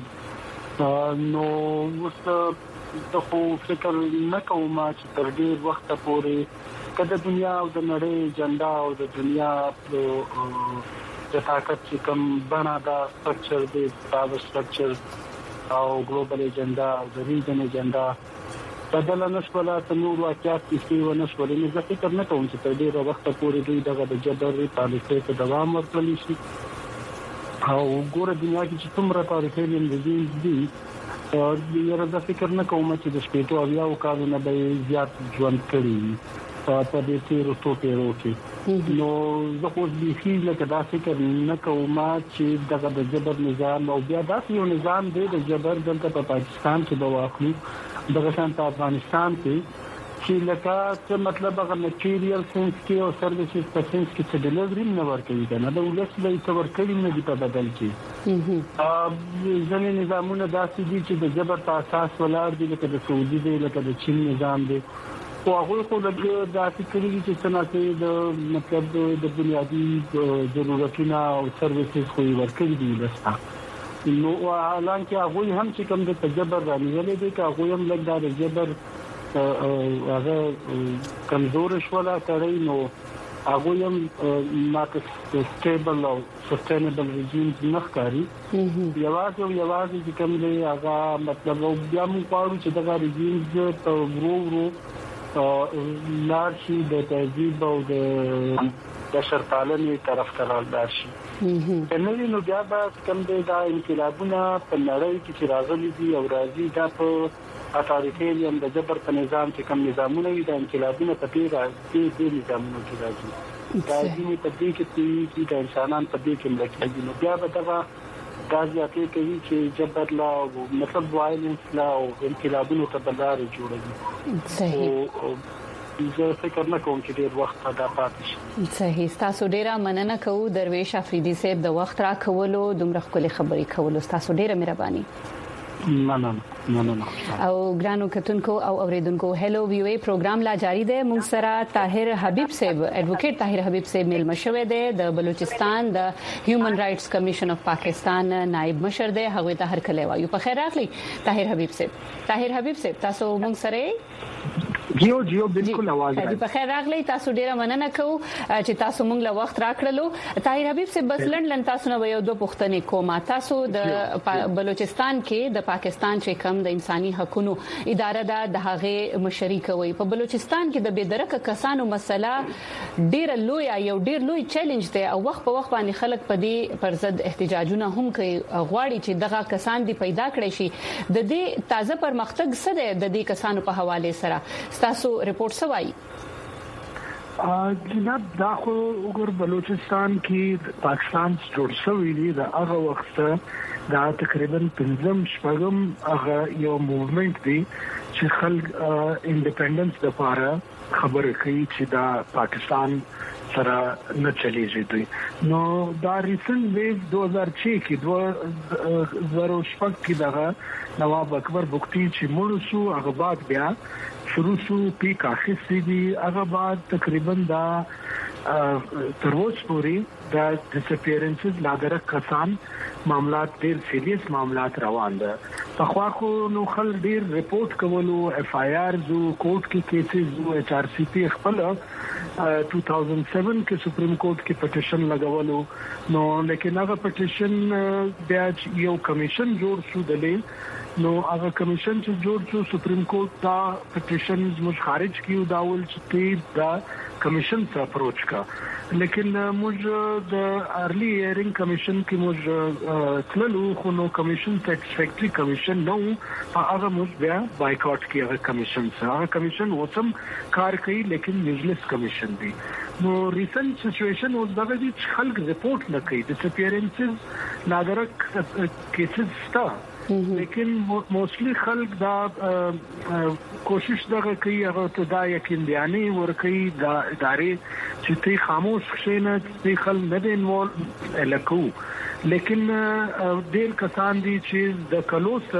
نو اوس د خو فکر نه کوم چې تر ډیر وخت پورې کله دنیا او د نړۍ جنډا او د دنیا د طاقت چې کوم بنا دا سټرکچر دی پاور سټرکچر او ګلوبل ایجنډا او د ریجن ایجنډا بدل نه شولا ته نور واقعیت کې ونه شولې نه ځکه فکر نه کوم چې تر ډیر وخت پورې دوی دغه د جبري پالیسۍ ته دوام ورکړي شي او ګوره دنیا کې چې څومره تاریخي دي دي او یره د فکر نه کوم چې د شپېتو او یو کارونه به زیات ژوند کړي په دې تیرو ټو پیرو کې نو زه خو دې هیله کې دا فکر نه کوم چې دغه د جبر نظام او بیا داسې یو نظام دی د جبر دلته په پاکستان کې به واخلو دغه شان په افغانستان کې چې لکه څه مطلب هغه میټیریل سنس کې او سرویسز په سنس کې چې ډیلیوري نه ورکوي کنه دا ولس به یې ورکړي نه دی په بدل کې ځینې نظامونه داسې دي چې د جبر په اساس ولاړ دي لکه د سعودي دی لکه د چین نظام دی او هغه خو د داسې کړي چې څنګه د مطلب د بنیادی ضرورتونو او سرویسز خو یې ورکړي دي لسته نو اعلان کې هغه هم چې کوم د تجربه رانیولې دي چې هغه هم لږ د جبر هغه کمزور شولا کړی نو هغه هم ماته سټیبل او سستینبل ریجیم نه ښکاري یوازې یوازې چې کوم دی هغه مطلب بیا موږ غواړو چې دغه ریجیم په ورو ورو لارشي د تهذیب او د بشرپالنې طرف ته راشي نو نو بیا به کوم دی دا انقلابونه په نړۍ کې چې راغلي دي او راځي دا په اتاریتریان د جبر په نظام کې کوم نظامونه دي د انقلابونو په تیر راځي د نظامونو کې راځي دا دې په دې کې چې د انسانان په دې کې ملکیږي نو بیا به دا غازیاتي کوي چې جبر لا مطلب وایلنس لا او انقلابونو ته بلار جوړوي صحیح زه فکر نه کوم چې ډیر وخت دا پاتې شي صحیح تاسو ډیره مننه کوو درویش افریدي صاحب د وخت را کولو دومره خپل خبرې کولو تاسو ډیره مهرباني مننه مننه او ګرانو کتونکو او اوریدونکو هلو ویو ای پروګرام لا جاری دی موږ سره طاهر حبیب صاحب ایڈوکیټ طاهر حبیب صاحب میل مشوي دی د بلوچستان د هیومن رائټس کمیشن اف پاکستان نائب مشر دی هغه ته هر کله وایو په خیر راغلی طاهر حبیب صاحب طاهر حبیب صاحب تاسو موږ سره جیو جیو بالکل आवाज راځي په خیر راغلی تاسو ډیره مننه کوو چې تاسو موږ له وخت راکړلو طاهر حبیب صاحب بس لندن تاسو نو یو دوه پښتنې کومه تاسو د بلوچستان کې د پاکستان چې کم د انساني حقوقو اداره ده د هغه مشري کوي په بلوچستان کې د بيدرک کسانو مسله ډیره لوی یو ډیر لوی چیلنج دی او وخت په وخت باندې خلک په دې پر ضد احتجاجونه هم کوي غواړي چې دغه کسان دی پیدا کړي شي د دې تازه پرمختګ څه دی د دې کسانو په حواله سره تاسو ریپورت سوای جناب دا خو وګور بلوچستان کې پاکستان جوړ شوی دی دا هغه وخت دا تقریبا پنځم شپږم هغه یو موومېنټ دی چې خلک انډیپندنس لپاره خبره کوي چې دا پاکستان سره نه چلیږي دوی نو دا ریسنت ویو دو هزار چھ کې دو زرو شپږ کې دا نواب اکبر بختي چې مړ شو هغه بعد بیا شروع شو پی کاخي سي دي هغه بعد تقریبا دا تر اوسه پورې دا ډیسپیرنسز لاګره کسان معاملات ډېر سیریس معاملات روان دي په خوا خو نو خل ډېر ریپورت کولو اف آی آر زو کوर्ट کې کیسز زو ایچ آر سی پی خپل two thousand seven کې سپریم کورټ کې پټیشن لګولو نو لیکن هغه پټیشن بیا یو کمیشن جوړ شو دلې نو هغه کمیشن چې جوړ شو سپریم کورټ دا پټیشن موږ خارج کیو داول چې دا کمیشن ته اپروچ کا لیکن موږ د ارلی هیرینګ کمیشن کې موږ تللو خو نو کمیشن سټیټیفیکټری کمیشن نو هغه موږ بیا بایکاټ کیه هغه کمیشن سره هغه کمیشن وسم کار کوي لیکن یوزلیس کمیشن دی نو ریسنت سچويشن اوس دغه چې خلک رپورت نه کوي ډیسپیرنسز نادرک کیسز ستا لیکن موستلی خلک دا کوشش دغه کوي هغه ته دا یقین بیانې ورکوي دا ادارې چې ته خاموش شې نه چې خلک نه دي انوالو الکو لیکن ډېر کسان دي چې د کلوس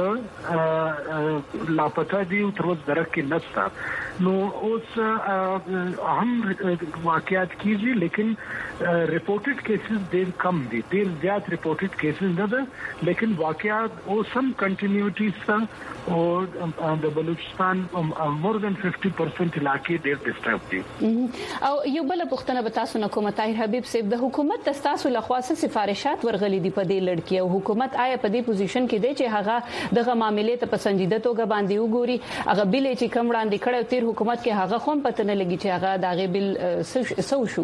لاپتا دي او تر اوسه درک کې نشته نو اوس هم واقعیت کیږي لیکن ریپورټډ کیسز ډېر کم دي ډېر زیات ریپورټډ کیسز نه ده لیکن واقعیت او سم کنټینیوټیز سره او د بلوچستان مور دان fifty percent علاقې ډېر ډیسټرب دي او یو بل پښتنه به تاسو نه کوم طاهر حبیب صاحب د حکومت تاسو لخوا سفارشات ورغلي دي په دې لړ او حکومت آیا په دې پوزیشن کې دی چې هغه دغه معاملې ته پسندیده توګه باندې وګوري هغه بل چې کم وړاندې کړو تیر حکومت کې هغه خون پته نه لګي چې هغه دغه بل سو شو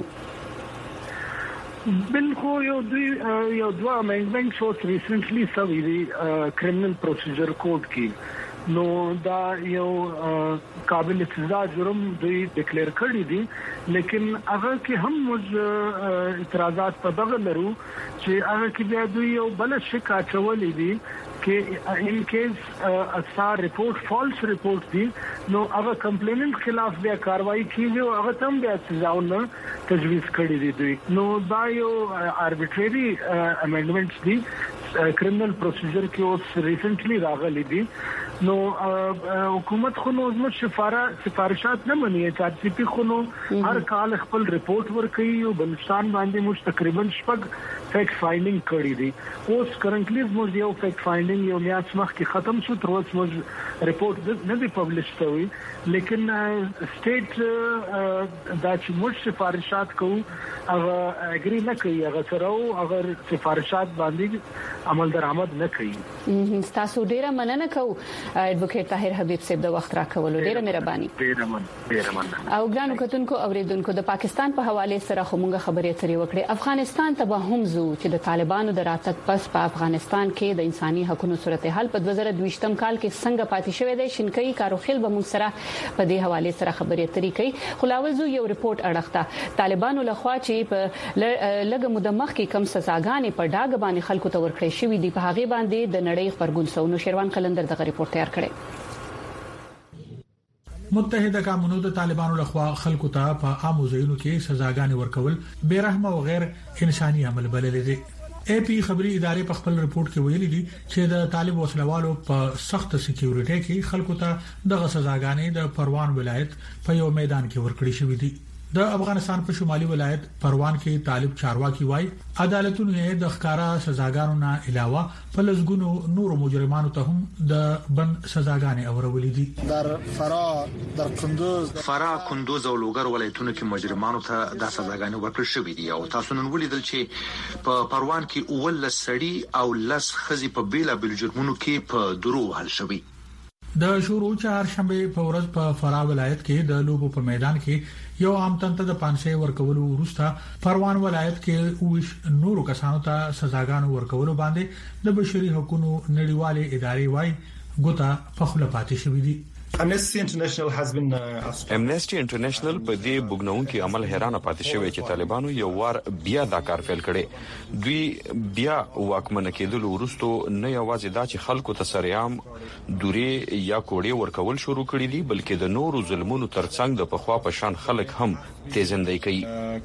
بل خو یو دوی یو دوا امندمنت شو ریسنټلی سوي دی کرمینل پروسیجر کوډ کې نو دا یو قابل سزا جرم دوی ډیکلیئر کړی دي لیکن هغه کې هم موږ اعتراضات په دغه لرو چې هغه کې بیا دوی یو بل شکا چولې دي کې ان کیس اثر ریپورت فالس ریپورت دي نو هغه کمپلیننټ خلاف بیا کاروایی کیږي او هغه تم بیا سزاونه تجویز کړی دي دوی نو دا یو اربیټری امندمنټس دي کرمینل پروسیجر کې اوس ریسنټلی راغلي دي نو حکومت خو نو زموږ سفارشات نه مني چې سی پی خو نو هر کال خپل ریپورت ورکړي او بلوچستان باندې موږ تقریبا شپږ فیکټ فایندینګ کړی دي اوس کرنټلی موږ یو فیکټ فایندینګ یو میاشت مخکې ختم شو تر اوسه موږ ریپورت نه دی پبلش شوی لیکن سټیټ دا چې موږ سفارشات کوو هغه اګری نه کوي هغه سره او هغه سفارشات باندې عمل درآمد نه کوي تاسو ډیره مننه کوو ایڈوکیټ طاهر حبیب صاحب د وخت راکولو ډیره مهرباني ډیره مننه او ګرانو کتونکو اوریدونکو د پاکستان په حواله سره خموږه خبرې اترې وکړې افغانستان ته به هم زو چې د طالبانو د راتګ پس په افغانستان کې د انساني حقوقو صورتحال په دوه زره دوه کال کې څنګه پاتې شوې ده شینکۍ کاروخیل به موږ سره په دې حواله سره خبرې اترې کوي خلاوزو یو ریپورت اړخته طالبانو لخوا چې په لږه موده مخکې کم سزاګانې په ډاګ باندې خلکو ته ورکړې شوې دي په هغه باندې د نړۍ خبرګون سونو شیروان قلندر دغه ریپورت تیار کړي متحده قومونو د طالبانو لخوا خلکو ته په عامو ځایونو کې سزاګانې ورکول بیرحمه او غیر انساني عمل بلل دي اے پی خبري ادارې په خپل ریپورت کې ویلي دي چې د طالب وسلوالو په سخت سکیورټي کې خلکو ته دغه سزاګانې د پروان ولایت په یو میدان کې ورکړې شوې دي د افغانستان په شمالي ولایت پروان کې طالب چارواکي وای عدالتونو یې د ښکارا سزاګانو نه علاوه په لږونو نور مجرمانو ته هم د بند سزاګانې اورولې دي در فرا در کندوز فرا کندوز او لوګر ولایتونو کې مجرمانو ته د سزاګانې ورکړل شوې دي او تاسو نن ولیدل چې په پروان کې اول سړی او لس خزي په بیلا بیل جرمونو کې په درو حل شوی د شروع چهار شنبه په ورځ په فرا ولایت کې د لوبو په میدان کې یو عام تنته د پانسې ورکولو وروسته پروان ولایت کې اوش نورو کسانو ته سزاګانو ورکولو باندې د بشري حقوقو نړیوالې ادارې وايي ګوتا په خپل پاتې شوې دي امنیسټي انټرنیشنل has been امنیسټي انټرنیشنل په دې بګنونکي عمل حیرانه پاتې شوی چې طالبانو یو وار بیا دا کار فعال کړي دوی بیا واکمن کېدل ورستو نه یوازې دا چې خلکو ته سریام دوري یا کوړې ورکول شروع کړي دي بلکې د نورو ظلمونو ترڅنګ د پخوا په شان خلک هم تیزندۍ کوي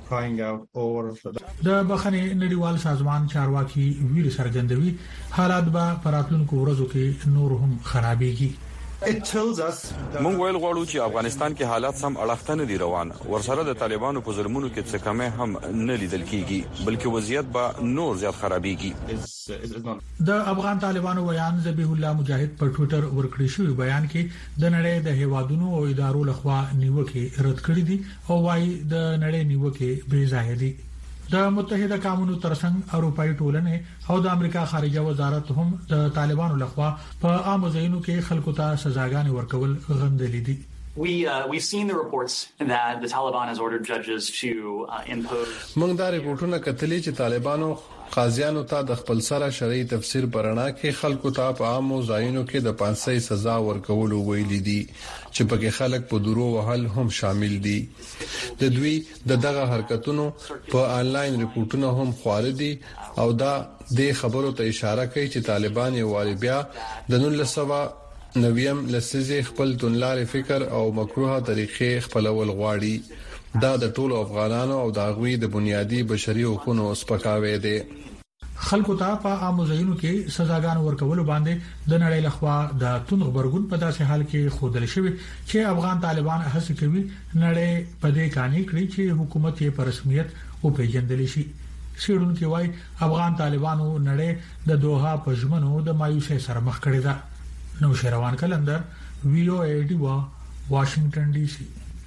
د بخنه نړیوال سازمان چارواکي ویل سرګندوي حالات به پراتلونکو ورځو کې نور هم خرابېږي موږ ویل غواړو چې افغانستان کې حالات سم اړختنه دي روان ورسره د طالبانو په ظلمونو کې څه کمه هم نه لیدل کیږي بلکې وضعیت به نور زیات خرابېږي. د افغان طالبانو بیان ذبیح الله مجاهد په ټوئیټر ورکړی شوی بیان کې د نړۍ د هیوادونو او ادارو لخوا نیوکه رد کړې دي او وايي د نړۍ نیوکه بې ځای دي. د متحده قومونو ترڅنګ اروپאי ټولنه او د امریکا خارجه وزارت هم د طالبانو لخوا په عامو ځایونو کې خلکو ته سزاګانې ورکول غندلې دي. We uh, we've seen the reports that the Taliban has ordered judges to uh, impose. موږ دا ریپورتونه کتلې چې طالبانو قاضیانو ته د خپل سره شرعي تفسیر برنا کې خلکو ته په عامو ځایونو کې د پانسۍ سزا ورکول ویلي دي چې پکې خلک په درو وهل هم شامل دي. د دوی د دغه حرکتونو په انلاین ریپورتونو هم خوار دي او دا د خبرو ته اشاره کوي چې طالبان یو واري بیا د نولس سوه نویم لسیزه خپل تنلار فکر او مکروه طریقې خپلول غواړي. دا د ټولو افغانانو او د غوي د بنیادی بشري حقوقو سپکاوی دی. خلکو ته په عامو ځایونو کې سزاګان ورکول باندې د نړۍ لخوا د تون خبرګون په داسې حال کې خودل شوی چې افغان طالبان هڅه کوي نړۍ په دې کاني کړی چې حکومت یې په رسمیت او پیژندل شي. سیډونکو وايي افغان طالبانو نړۍ د دوحه په ژمنو د مایوسۍ سره مخ کړی ده. نو شهروان کلندر وی او ای ډی وا واشنگټن ډي سي.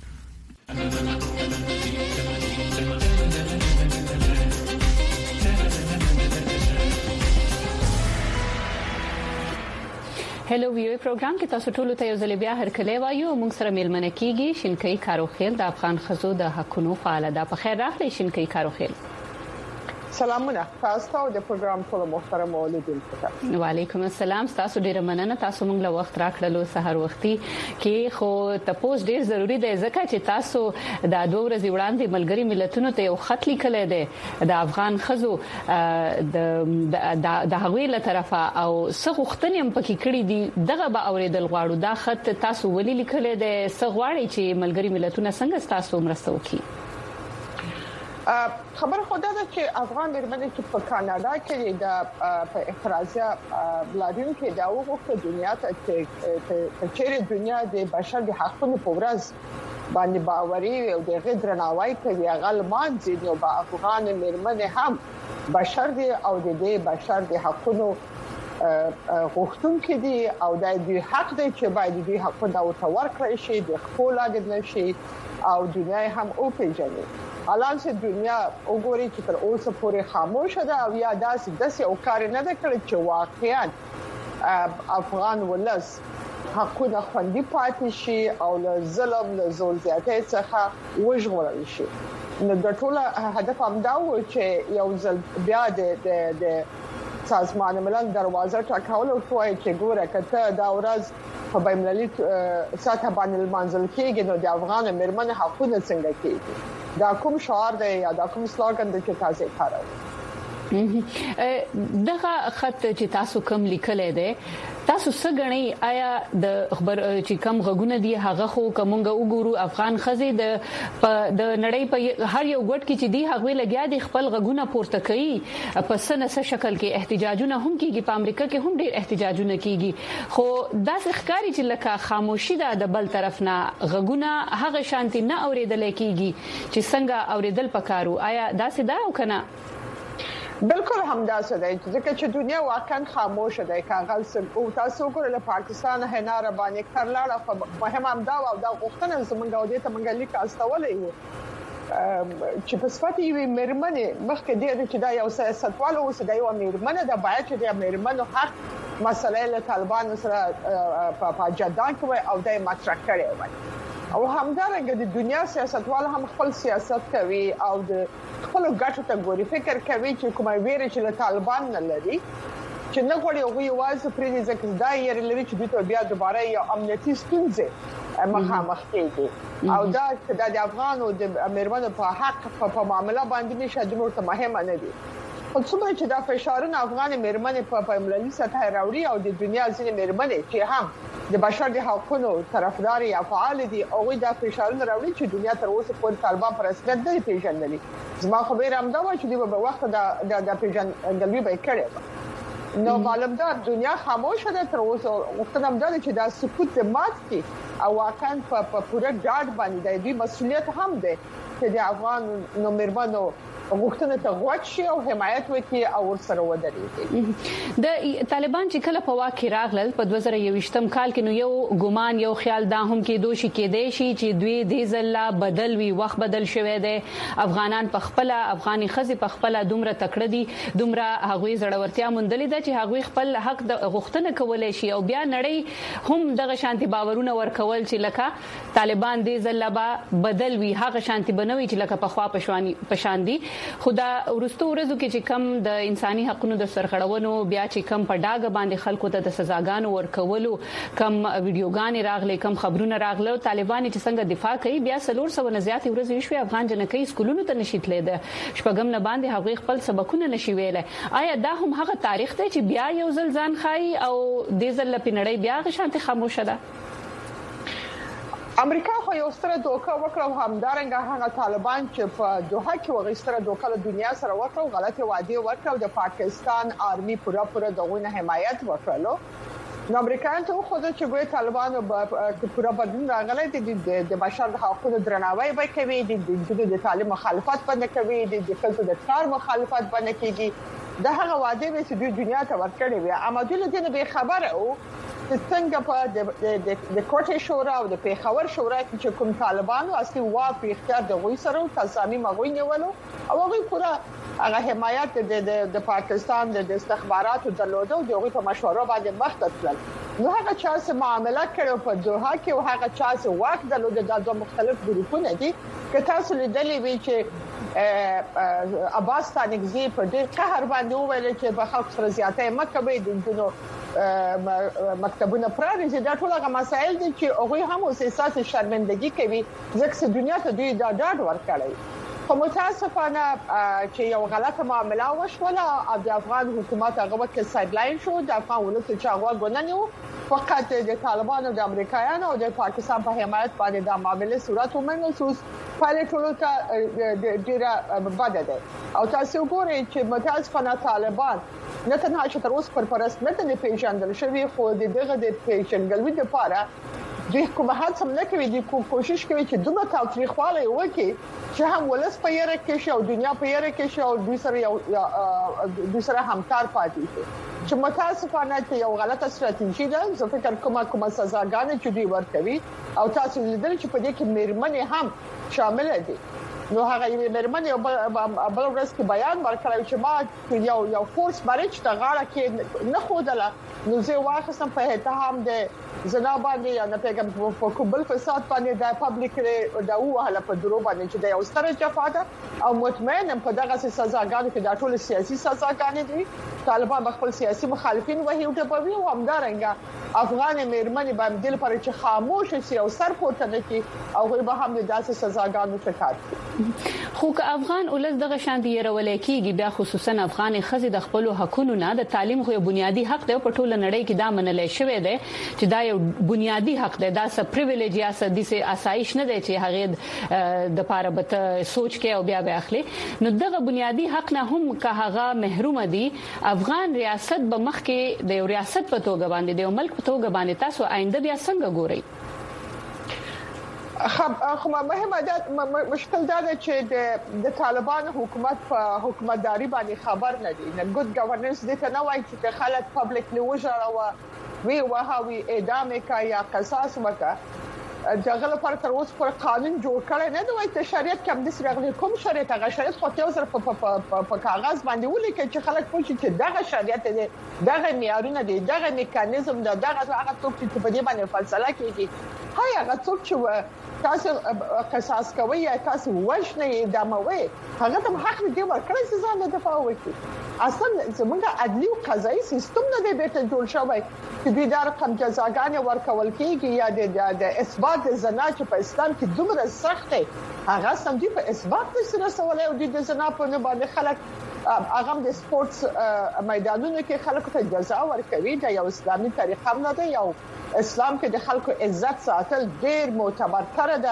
هلو ویو پروګرام کې تاسو ټول ته یو ځل بیا هرکلی وایو. موږ سره میلمنه کیږي شینکۍ کاروخیل د افغان خزو د حقونو فعال ده. په خیر راغلی شینکۍ کاروخیل. سلامونه تاسو ته د پروګرام ټول محترم اولیدونکو ته. وعلیکم السلام. تاسو ډیره مننه تاسو موږ له وخت راکړلو سحر وختي کې خو تاسو ډیر ضروری دی ځکه چې تاسو د دوه ورځې وړاندې ملګری ملتونو ته یو خط لیکلی دی د افغان خزو د د هغوی له طرفه او څه غوښتنې هم پکې کړې دي دغه به اوریدل غواړو. دا خط تاسو ولې لیکلی دی څه غواړي چې ملګری ملتونه څنګه تاسو مرسته وکړي؟ خبر خدا ده چې افغان مېرمنې چې په کاناډا کې د په اخراجه بلادین کې دا وغوښته دنیا ته چې چیرې دنیا د بشر د حقوقو په ورځ باندې باوري او د غیر ناوای کوي غلمان دي نو په افغان مېرمنې هم بشر دي او د دې بشر د حقوقو غوښتونکي دي او د دې حق دی چې باید دې حق دا ورکړي شي د خپل اګد نشي او دنیا هم او پیژني. حالان چې دنیا وګوري چې تر اوسه پورې خاموشه ده او یا داسې داسې او کار نه ده کړی چې واقعا افغان ولس حقونه خوندي پاتې شي او له ظلم له زول زیاتۍ څخه وژغورل شي. نو د ټول هدف هم دا و چې یو ځل بیا د د سازمان ملل دروازه ټکول او توای چې ګوره کته دا ورځ په بین‌المللي سطح باندې منځل کېږي نو د افغان مېرمنې حقونه څنګه کېږي. دا کوم شعار دی یا دا کوم سلوګان دی چې تاسو کاروئ؟ دغه خط چې تاسو کوم لیکل دی تاسو څه غنئ آیا د خبر چې کوم غږونه دی هغه خو کومګه وګورو افغان خزې د د نړۍ په هر یو ګډ کې چې دی هغه لګیا دي خپل غږونه پورته کوي په سنسه شکل کې احتجاجونه هم کیږي په امریکا کې هم ډېر احتجاجونه کیږي خو دا ښکاری چې لکه خاموشي ده د بل طرف نه غږونه هغه شانتي نه اوریدل کیږي چې څنګه اوریدل پکارو. آیا دا څه دا او کنه؟ بالکل همداسې دی ځکه چې دنیا واقعا خاموشه ده. کاغذ او تاسو ګورئ پاکستان هناره باندې کړلاړه مهم هم دا او دا غوښتنه زمونږ او دې ته مونږ لیک استولې وو چې په صفت یې مېرمنې مخکې دې چې دا یو سیاستوال اوس دا یو مېرمنه د باید چې د مېرمنو حق مسله له طالبان سره په جدان کې او د مطرح کړي وي او همدارنګه د دنیا سیاستوال هم خپل سیاست کوي او د خپل ګټو ته ګوري فکر کوي چې کومه ویره چې له طالبان نه لري چې نه غوړي او یوازې پرې ځکه دا یې لري چې دوی ته بیا دوباره یو امنیتي ستونزه مخامخ کېږي او دا د افغان او د مېرمنو په حق په معاملې باندې نشه د نور ته مهمه نه دي. خو څومره چې دا فشارونه افغان مېرمنې په بین‌المللي سطح راوړي او د دنیا ځینې مېرمنې چې هم د بشر د حقوقو طرفدار یا فعال دي او دا فشارونه راوړي چې دنیا تر اوسه پورې طالبان پر رسمیت نه پیژندلي. زما خبره هم دا و چې په وخت دا د پیژندګلوي به کړي نو معلوم ده دنیا خاموشه ده تر اوسه وختنه مده چې دا سکوت مات کی او واقعا په پوره ډاډ باندې د دې مسولیت هم ده چې د افغان نو مرمنو غوښتنه ته غوښ شي او حمایت وکړي او ورسره ودرېږي. د طالبان چې کله په واک راغلل په دوه زره یوویشتم کال کې نو یو ګمان یو خیال دا هم کې دوشي کې دی چې دوی د ځلا بدل وی وخت بدل شوی دی افغانان په خپل افغاني خزي په خپل دومره تکړه دي دومره هغوی زړورتیا مندلې ده چې هغوی خپل حق د غوښتنه کولای شي او بیا نړۍ هم دغه شانتي باورونه ورکول چې لکه طالبان د ځلا با بدل وی هغه شانتي بنوي چې لکه په خوا پښوانی پښاندي خدا ورستو ورځو کې چې کم د انساني حقوقو د سرغړونو بیا چې کم په ډاګه باندې خلکو ته د سزاګانو ورکولو کم ویډیوګانې راغلي کم خبرونه راغله طالبان چې څنګه دفاع کوي بیا سلور سو نه زیات ورځې شوي افغان جنکې سکولونو ته نشیتلې ده شپږم نه باندې هغه خپل سبقونه نشي ویلای آیا دا هم هغه تاریخ دی چې بیا یو ځل ځان خای او د ځل په نړۍ بیا غشانتي خاموشه ده امریکا خو یو ستره دوکه وکړه همدارنګه هغه طالبان چې په دوحه کې وغیستره دوکه له دنیا سره وکړه غلطه وعده وکړه د پاکستان آرمي پورا پورا دغه حمایت وکړلو نو امریکایان ته خو د چې طالبان پورا بدلون راغلی دي د بشر حقوقو درناوی به کوي د تعلیم مخالفت باندې کوي د خلکو د کار مخالفت باندې کوي د هغه وعده چې د دنیا ته ورکړي وي امادول دي نه به خبره او څنګه په د د کوټه شورا او د پیښور شورا کې چې کوم طالبانو اصلي واک په اختیار د غوي سره تصامیم غوي نیولو او هغه پورا هغه حمایت د د پاکستان د استخباراتو درلوده او دغه په مشوره باندې مخ تطلل نو هغه چا سره معاملات کړو په دوحه کې او هغه چا سره واک درلوده د دوه مختلف ګروپونو دي که تاسو لیدلې وی چې عباس تانګزي په دې قهر باندې وویل چې په خلک سره زیاته مکه د دونو مکتبونه پرانیزي دا ټول هغه مسایل دي چې هغه هم اوسېسات شرمندگی کوي ځکه دنیا ته دوی دا ډاډ ورکړي خو متاسفانه چې یو غلطه معامله وشوله او د افغان حکومت هغه وخت سایډ لاین شو د افغان ولس چې هغه غوننیو فقط د طالبانو د امریکایانو او د پاکستان په حمایت باندې د معاملې صورت ومنل سوس پاله ټولو ته ډیره بده ده او تاسو ګورئ چې متاسفانه طالبان نه تنها چې تر اوسه پر پرست نه د پیژندل شوی خو دغه د پیژندګلوي لپاره د حکومت هم نه کوي د کوشش کوي چې دومره تاریخواله وکړي چې هم ولس په یره کې شي او دنیا په یره کې شي او دوی سره یو دوی سره همکار پاتې شي چې متاسفانه چې یو غلطه ستراتیژي ده زه فکر کوم کومه سزاګانې چې دوی ورکوي او تاسو لیدل چې په دې کې میرمنې هم شامل دي نو هغه یې مرمن یو بل ورځ کې بیان ورکړی چې ما یو یو فورس بریچ ته غاړه کې نه خودله نو زه واخصم په اتهام د زنا باندې یا نه پیغام په کوبل فساد باندې د پبلک د اوه په درو باندې چې د یو ستره جفاده او مطمئنم په دغه سزاګانو کې د ټولو سیاسي سزاګانې دي طالبان خپل سیاسي مخالفین وهي او ټپوي او همدارنګه افغان میرمنې باندې دل پر چې خاموش شي او سر پورته نکړي او غوړي به هم داسې سزاګانو څخه خو که افغان ولس دغه شان دی رولای کیږي بیا خصوصا افغان خزي د خپل حقونو نه د تعلیم خو بنیادی حق دی په ټوله نړۍ کې دا منلای شوی دی چې دا یو بنیادی حق دی دا څه پریویلیج یا څه د څه آسایش نه دی چې هغه د پاره به سوچ کې او بیا به اخلي نو دغه بنیادی حق نه هم که هغه محروم دي افغان ریاست به مخ کې د یو ریاست په توګه باندې د یو ملک په توګه باندې تاسو آینده بیا څنګه ګورئ خو مهمه ده مشکل دا ده چې د طالبان حکومت په حکومتداري باندې خبر نه دي نه ګډ گورننس دي ته نه وایي چې خلک پبلکلی وژړو وی وهاوی اعدام کا یا قصاص وکړه دغه لپاره تر اوسه پر قانون جوړ کړي نه دی وایي چې شریعت کوم د سرغلي کوم شریعت هغه شریعت خو ته زر په په کاغذ باندې ولیکي چې خلک پوښتنه چې دغه شریعت دی دغه معیارونه دي دغه میکانیزم دا دغه هغه څوک چې په دې باندې فیصله کوي هاي هغه څوک چې تاسو قصاص کوي یا تاسو وښنه ادموي هغه ته حق دی ورکړی چې ځان دفاع وکړي اصلا زموږ عدلي او قضایي سیستم نه دی به جوړ شوی چې دوی دا رقم جزاګانې ورکول کیږي یا د اثبات زنا چې په اسلام کې دومره سخت دی هغه سم دی په اثبات سره سوال او د زنا په نه باندې خلک هغه د سپورتس میدانونو کې خلکو ته جزا ورکوي دا یو اسلامي طریقه نه ده یو اسلام کې د خلکو عزت ساتل ډیر معتبر تر ده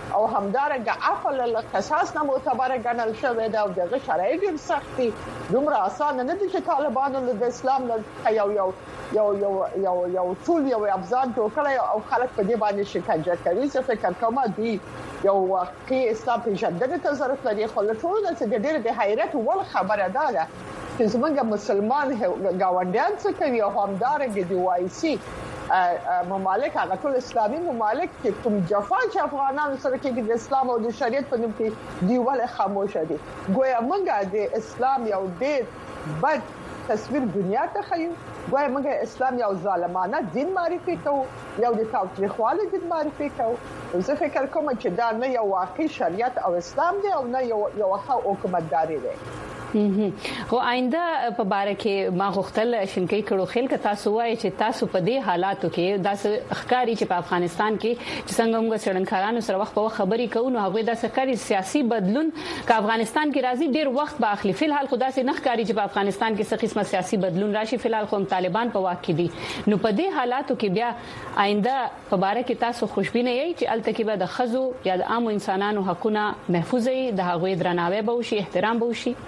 او همدارنګه عفل القصاص نه معتبر ګڼل شوی دا او دغه شرایط ډیر سختي دومره اسانه نه دي چې طالبانو د اسلام له یو یو یو یو یو یو ټول یو ابزار جوړ کړی او خلک په دې باندې شکنجه کوي زه فکر کوم دوی یو واقعي اسلام پیژندنې ته ضرورت لري خو له ټول څه ډېر د حیرت ول خبره ده چې زمونږ مسلمان گاونډیان څه کوي او همدارنګه دی وای سي ممالک هغه ټول اسلامي ممالک چې کوم جفا چې افغانانو سره کې د اسلام او د شریعت په نوم کې دی ول خاموش دي ګویا موږ د اسلام یو ډېر بد تصویر دنیا ته خایو ګویا موږ اسلام یو ظالمانه دین معرفي کوو یو د تاوتریخوالي دین معرفي کوو زه فکر کوم چې دا نه یو واقعي شریعت او اسلام دی او نه یو یو حکومتداري دی خو آینده په باره کې ما غوښتل شینکې کړو خل ک تاسو وایي چې تاسو په دې حالاتو کې داس ښکاری چې په افغانستان کې چې څنګه موږ سړنکارانو سره وخت په خبرې کوو نو هغه د سکري سیاسي بدلون ک افغانستان کې راځي ډیر وخت به اخلي فلحال خدا سي نه ښکاری چې په افغانستان کې څه قسمه سیاسي بدلون راشي فلحال خو طالبان په واک کې دي نو په دې حالاتو کې بیا آینده په باره کې تاسو خوشبینه یې چې التکی به د خزو یا د عام انسانانو حقونه محفوظ وي د هغوی درناوی به وشي احترام به وشي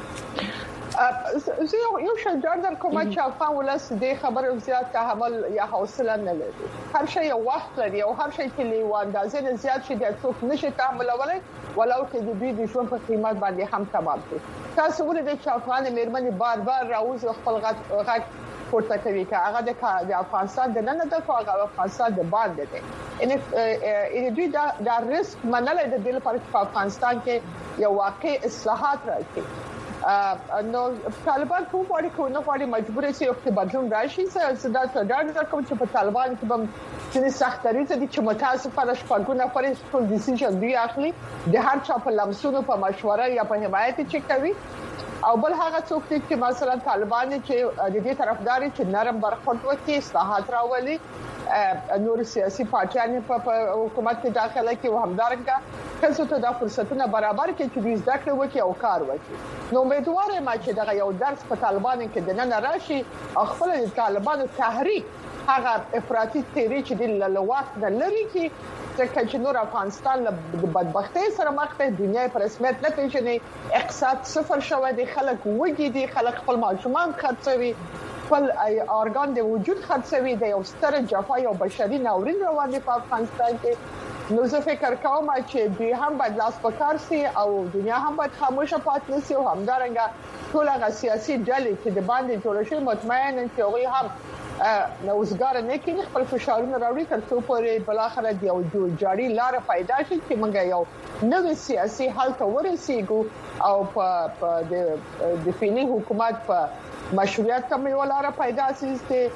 زه یو شل جوړ کوم چې افغان ولس دې خبره زیات کا حمل یا حوصله نه لري هر شی یو وخت لري او هر شی چې لیو اندازې زیات شي د څوک نشي تحملولای ولو چې د دې د ژوند په قیمت باندې هم تمام شي تاسو ولې چې افغان میرمنې بار بار راوځي خپل غږ پورته کوي چې هغه د افغانستان د نن د هغه افغانستان د باندې دي ان ان دوی دا د ریسک منل د دې لپاره په افغانستان کې یو واقعي اصلاحات راځي نو طالبان کوم وړي کو نه وړي مجبور شي چې بدلون راشي زه دا څنګه کوم چې په طالبان کې به چې سختري دي چې متاسفانه شپږونه پرې ټول ډیسیژن دی اخلي د هر چا په لمسونو په مشوره یا په حمایت چې کوي او بل هغه څوک چې مثلا طالبان چې د دې طرفداري چې نرم برخورد وکړي اصلاحات راولي نور سیاسي پارټیان په حکومت کې داخله کې او همدارنګه کله ته دا فرصتونه برابر کې چې د زده کړې وکړي او کار وکړي نو امیدوار یم چې دا یو درس په طالبانو کې د نن راشي خپل د طالبانو تحریک هغه افراطي تیری چې د لوات د لری کې چې نور افغانستان د بدبختی سره مخ ته دنیا په رسمیت نه پیژني اقتصاد صفر شوی دی خلک وګي دي خلک خپل ماشومان خرڅوي خپل ارګان د وجود خرڅوي د یو ستر جفا یو بشري ناورین روان دي په افغانستان کې نو زه فکر کوم چې دوی هم باید لاس پکار سي او دنیا هم باید خاموشه پاتې نشي او همدارنګه ټول هغه سیاسي ډلې چې د باندې جوړ شي مطمئن ان چې هغه هم نو وزګار نه کې خپل فشارونه راوړي تر څو پورې بل اخر دی او جاری لار پیدا شي چې موږ یو نوې سیاسي حل ته ورسیږو او په د فعلی حکومت په مشروعیت کم یو لار پیدا شي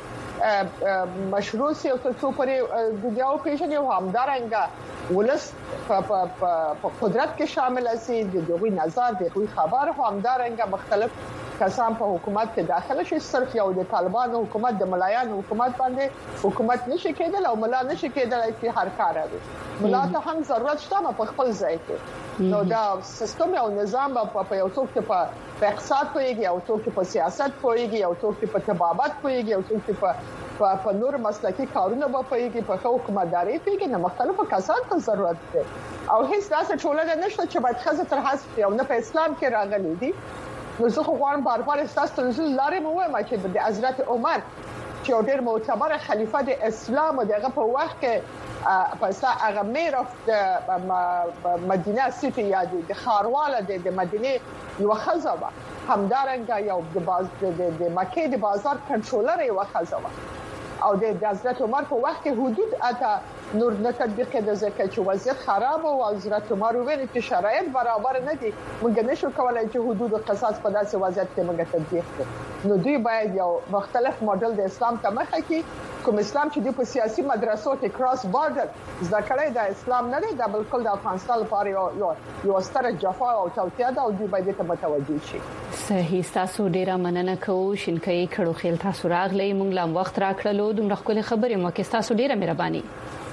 چې مشروع سي او تر څو پورې دنیا او پیژنې او همدارنګه ولس په قدرت کې شامل شي د دوی نظر د دوی خبر همدارنګه مختلف کسان په حکومت کې داخله شي صرف یو د طالبانو حکومت د ملایانو حکومت باندې حکومت نشي کېدل او ملا نشي کېدل چې هر کار کوي ملا ته هم ضرورت شته په خپل ځای کې نو دا سیستم او نظام په یو څوک په په اقتصاد پويږي او څوک په سیاست پويږي او څوک په طبابت پويږي او څوک په په نور مسلکي کارونه به پويږي په حکومتداري پويږي نو مختلفو کسانو ته ضرورت دی او هیڅ داسې ټولنه نشته چې باید خزه تر حسب یو نه په اسلام کې راغلي دي نو زه خو غواړم بار بار تاسو ته لارې مو وایم چې د حضرت عمر چې ډېر معتبر خلیفہ د اسلام دغه په وخت کې پسا هغه میر اف د مدینه سیټي یا د خارواله د مدینه یو خزبه همدارنګه یو د باز د مکه د بازار کنټرولر یو خزبه او د حضرت عمر په وخت کې حدود اته نور نه تطبیق د زکه چې وضعیت خراب او حضرت عمر ویل چې شرایط برابر نه دي موږ نشو کولای چې حدود او قصاص په داسې وضعیت کې موږ تطبیق کړو نو دوی باید یو مختلف ماډل د اسلام ته مخه کړي کوم اسلام چې د سیاسي مدرسو ته کراس بارډر ذکرې د اسلام نه دی د بلکل د افغانستان لپاره یو یو ستر جفا او توطئه ده او دوی باید ته متوجه شي صحیح تاسو ډیره مننه کوو شینکې کړو خیل تاسو راغلی موږ لام وخت راکړلو دومره خپل خبرې مو کې تاسو ډیره مهرباني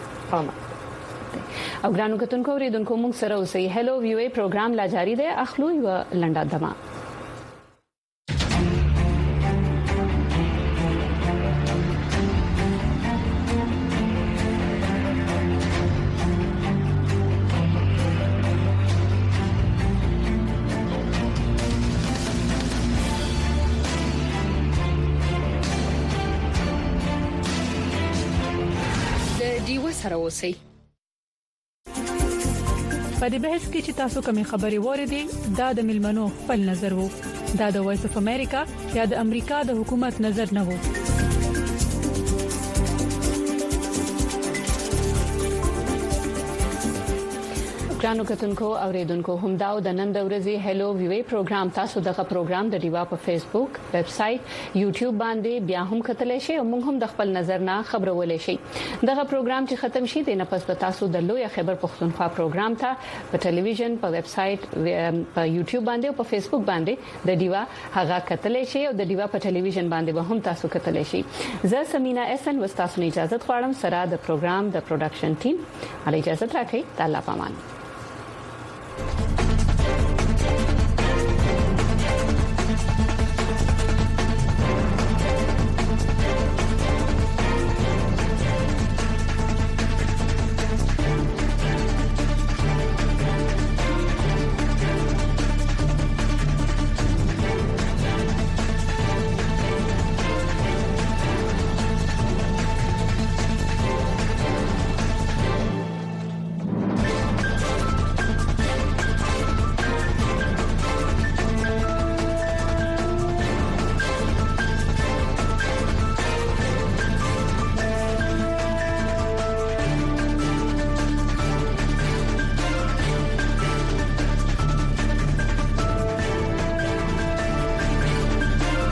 او ګرانو کتونکو اوریدونکو موږ سره اوسئ هلو ویو ای پروګرام لا جاری دی اخلو یو لنډه دمه ډیوا سره اوسئ. په دې بحث کې چې تاسو کومې خبرې وریدي دا د ملمنو خپل نظر وو. دا د وایس اف امریکا یا د امریکا د حکومت نظر نه وو. ګرانو کتونکو اوریدونکو همدا د نن د ورځې هلو ویوي پروګرام تاسو دغه پروګرام د ډیوا په فیسبوک ویب سټ یوټیوب باندې بیا هم کتلی شئ او موږ هم د خپل نظر نه خبرولې شئ. دغه پروګرام چې ختم شي د نه پس په تاسو د لوی خبر پښتونخوا پروګرام ته په ټلویزیون په ویب سټ په یوټیوب باندې او په فیسبوک باندې د ډیوا هغه کتلی شئ او د ډیوا په ټلویزیون باندې به هم تاسو کتلی شئ. زه سمینا اسن وستاسو اجازه غواړم سره د پروګرام د پروډکشن ټیم علي اجازه راکړئ. د الله پامان.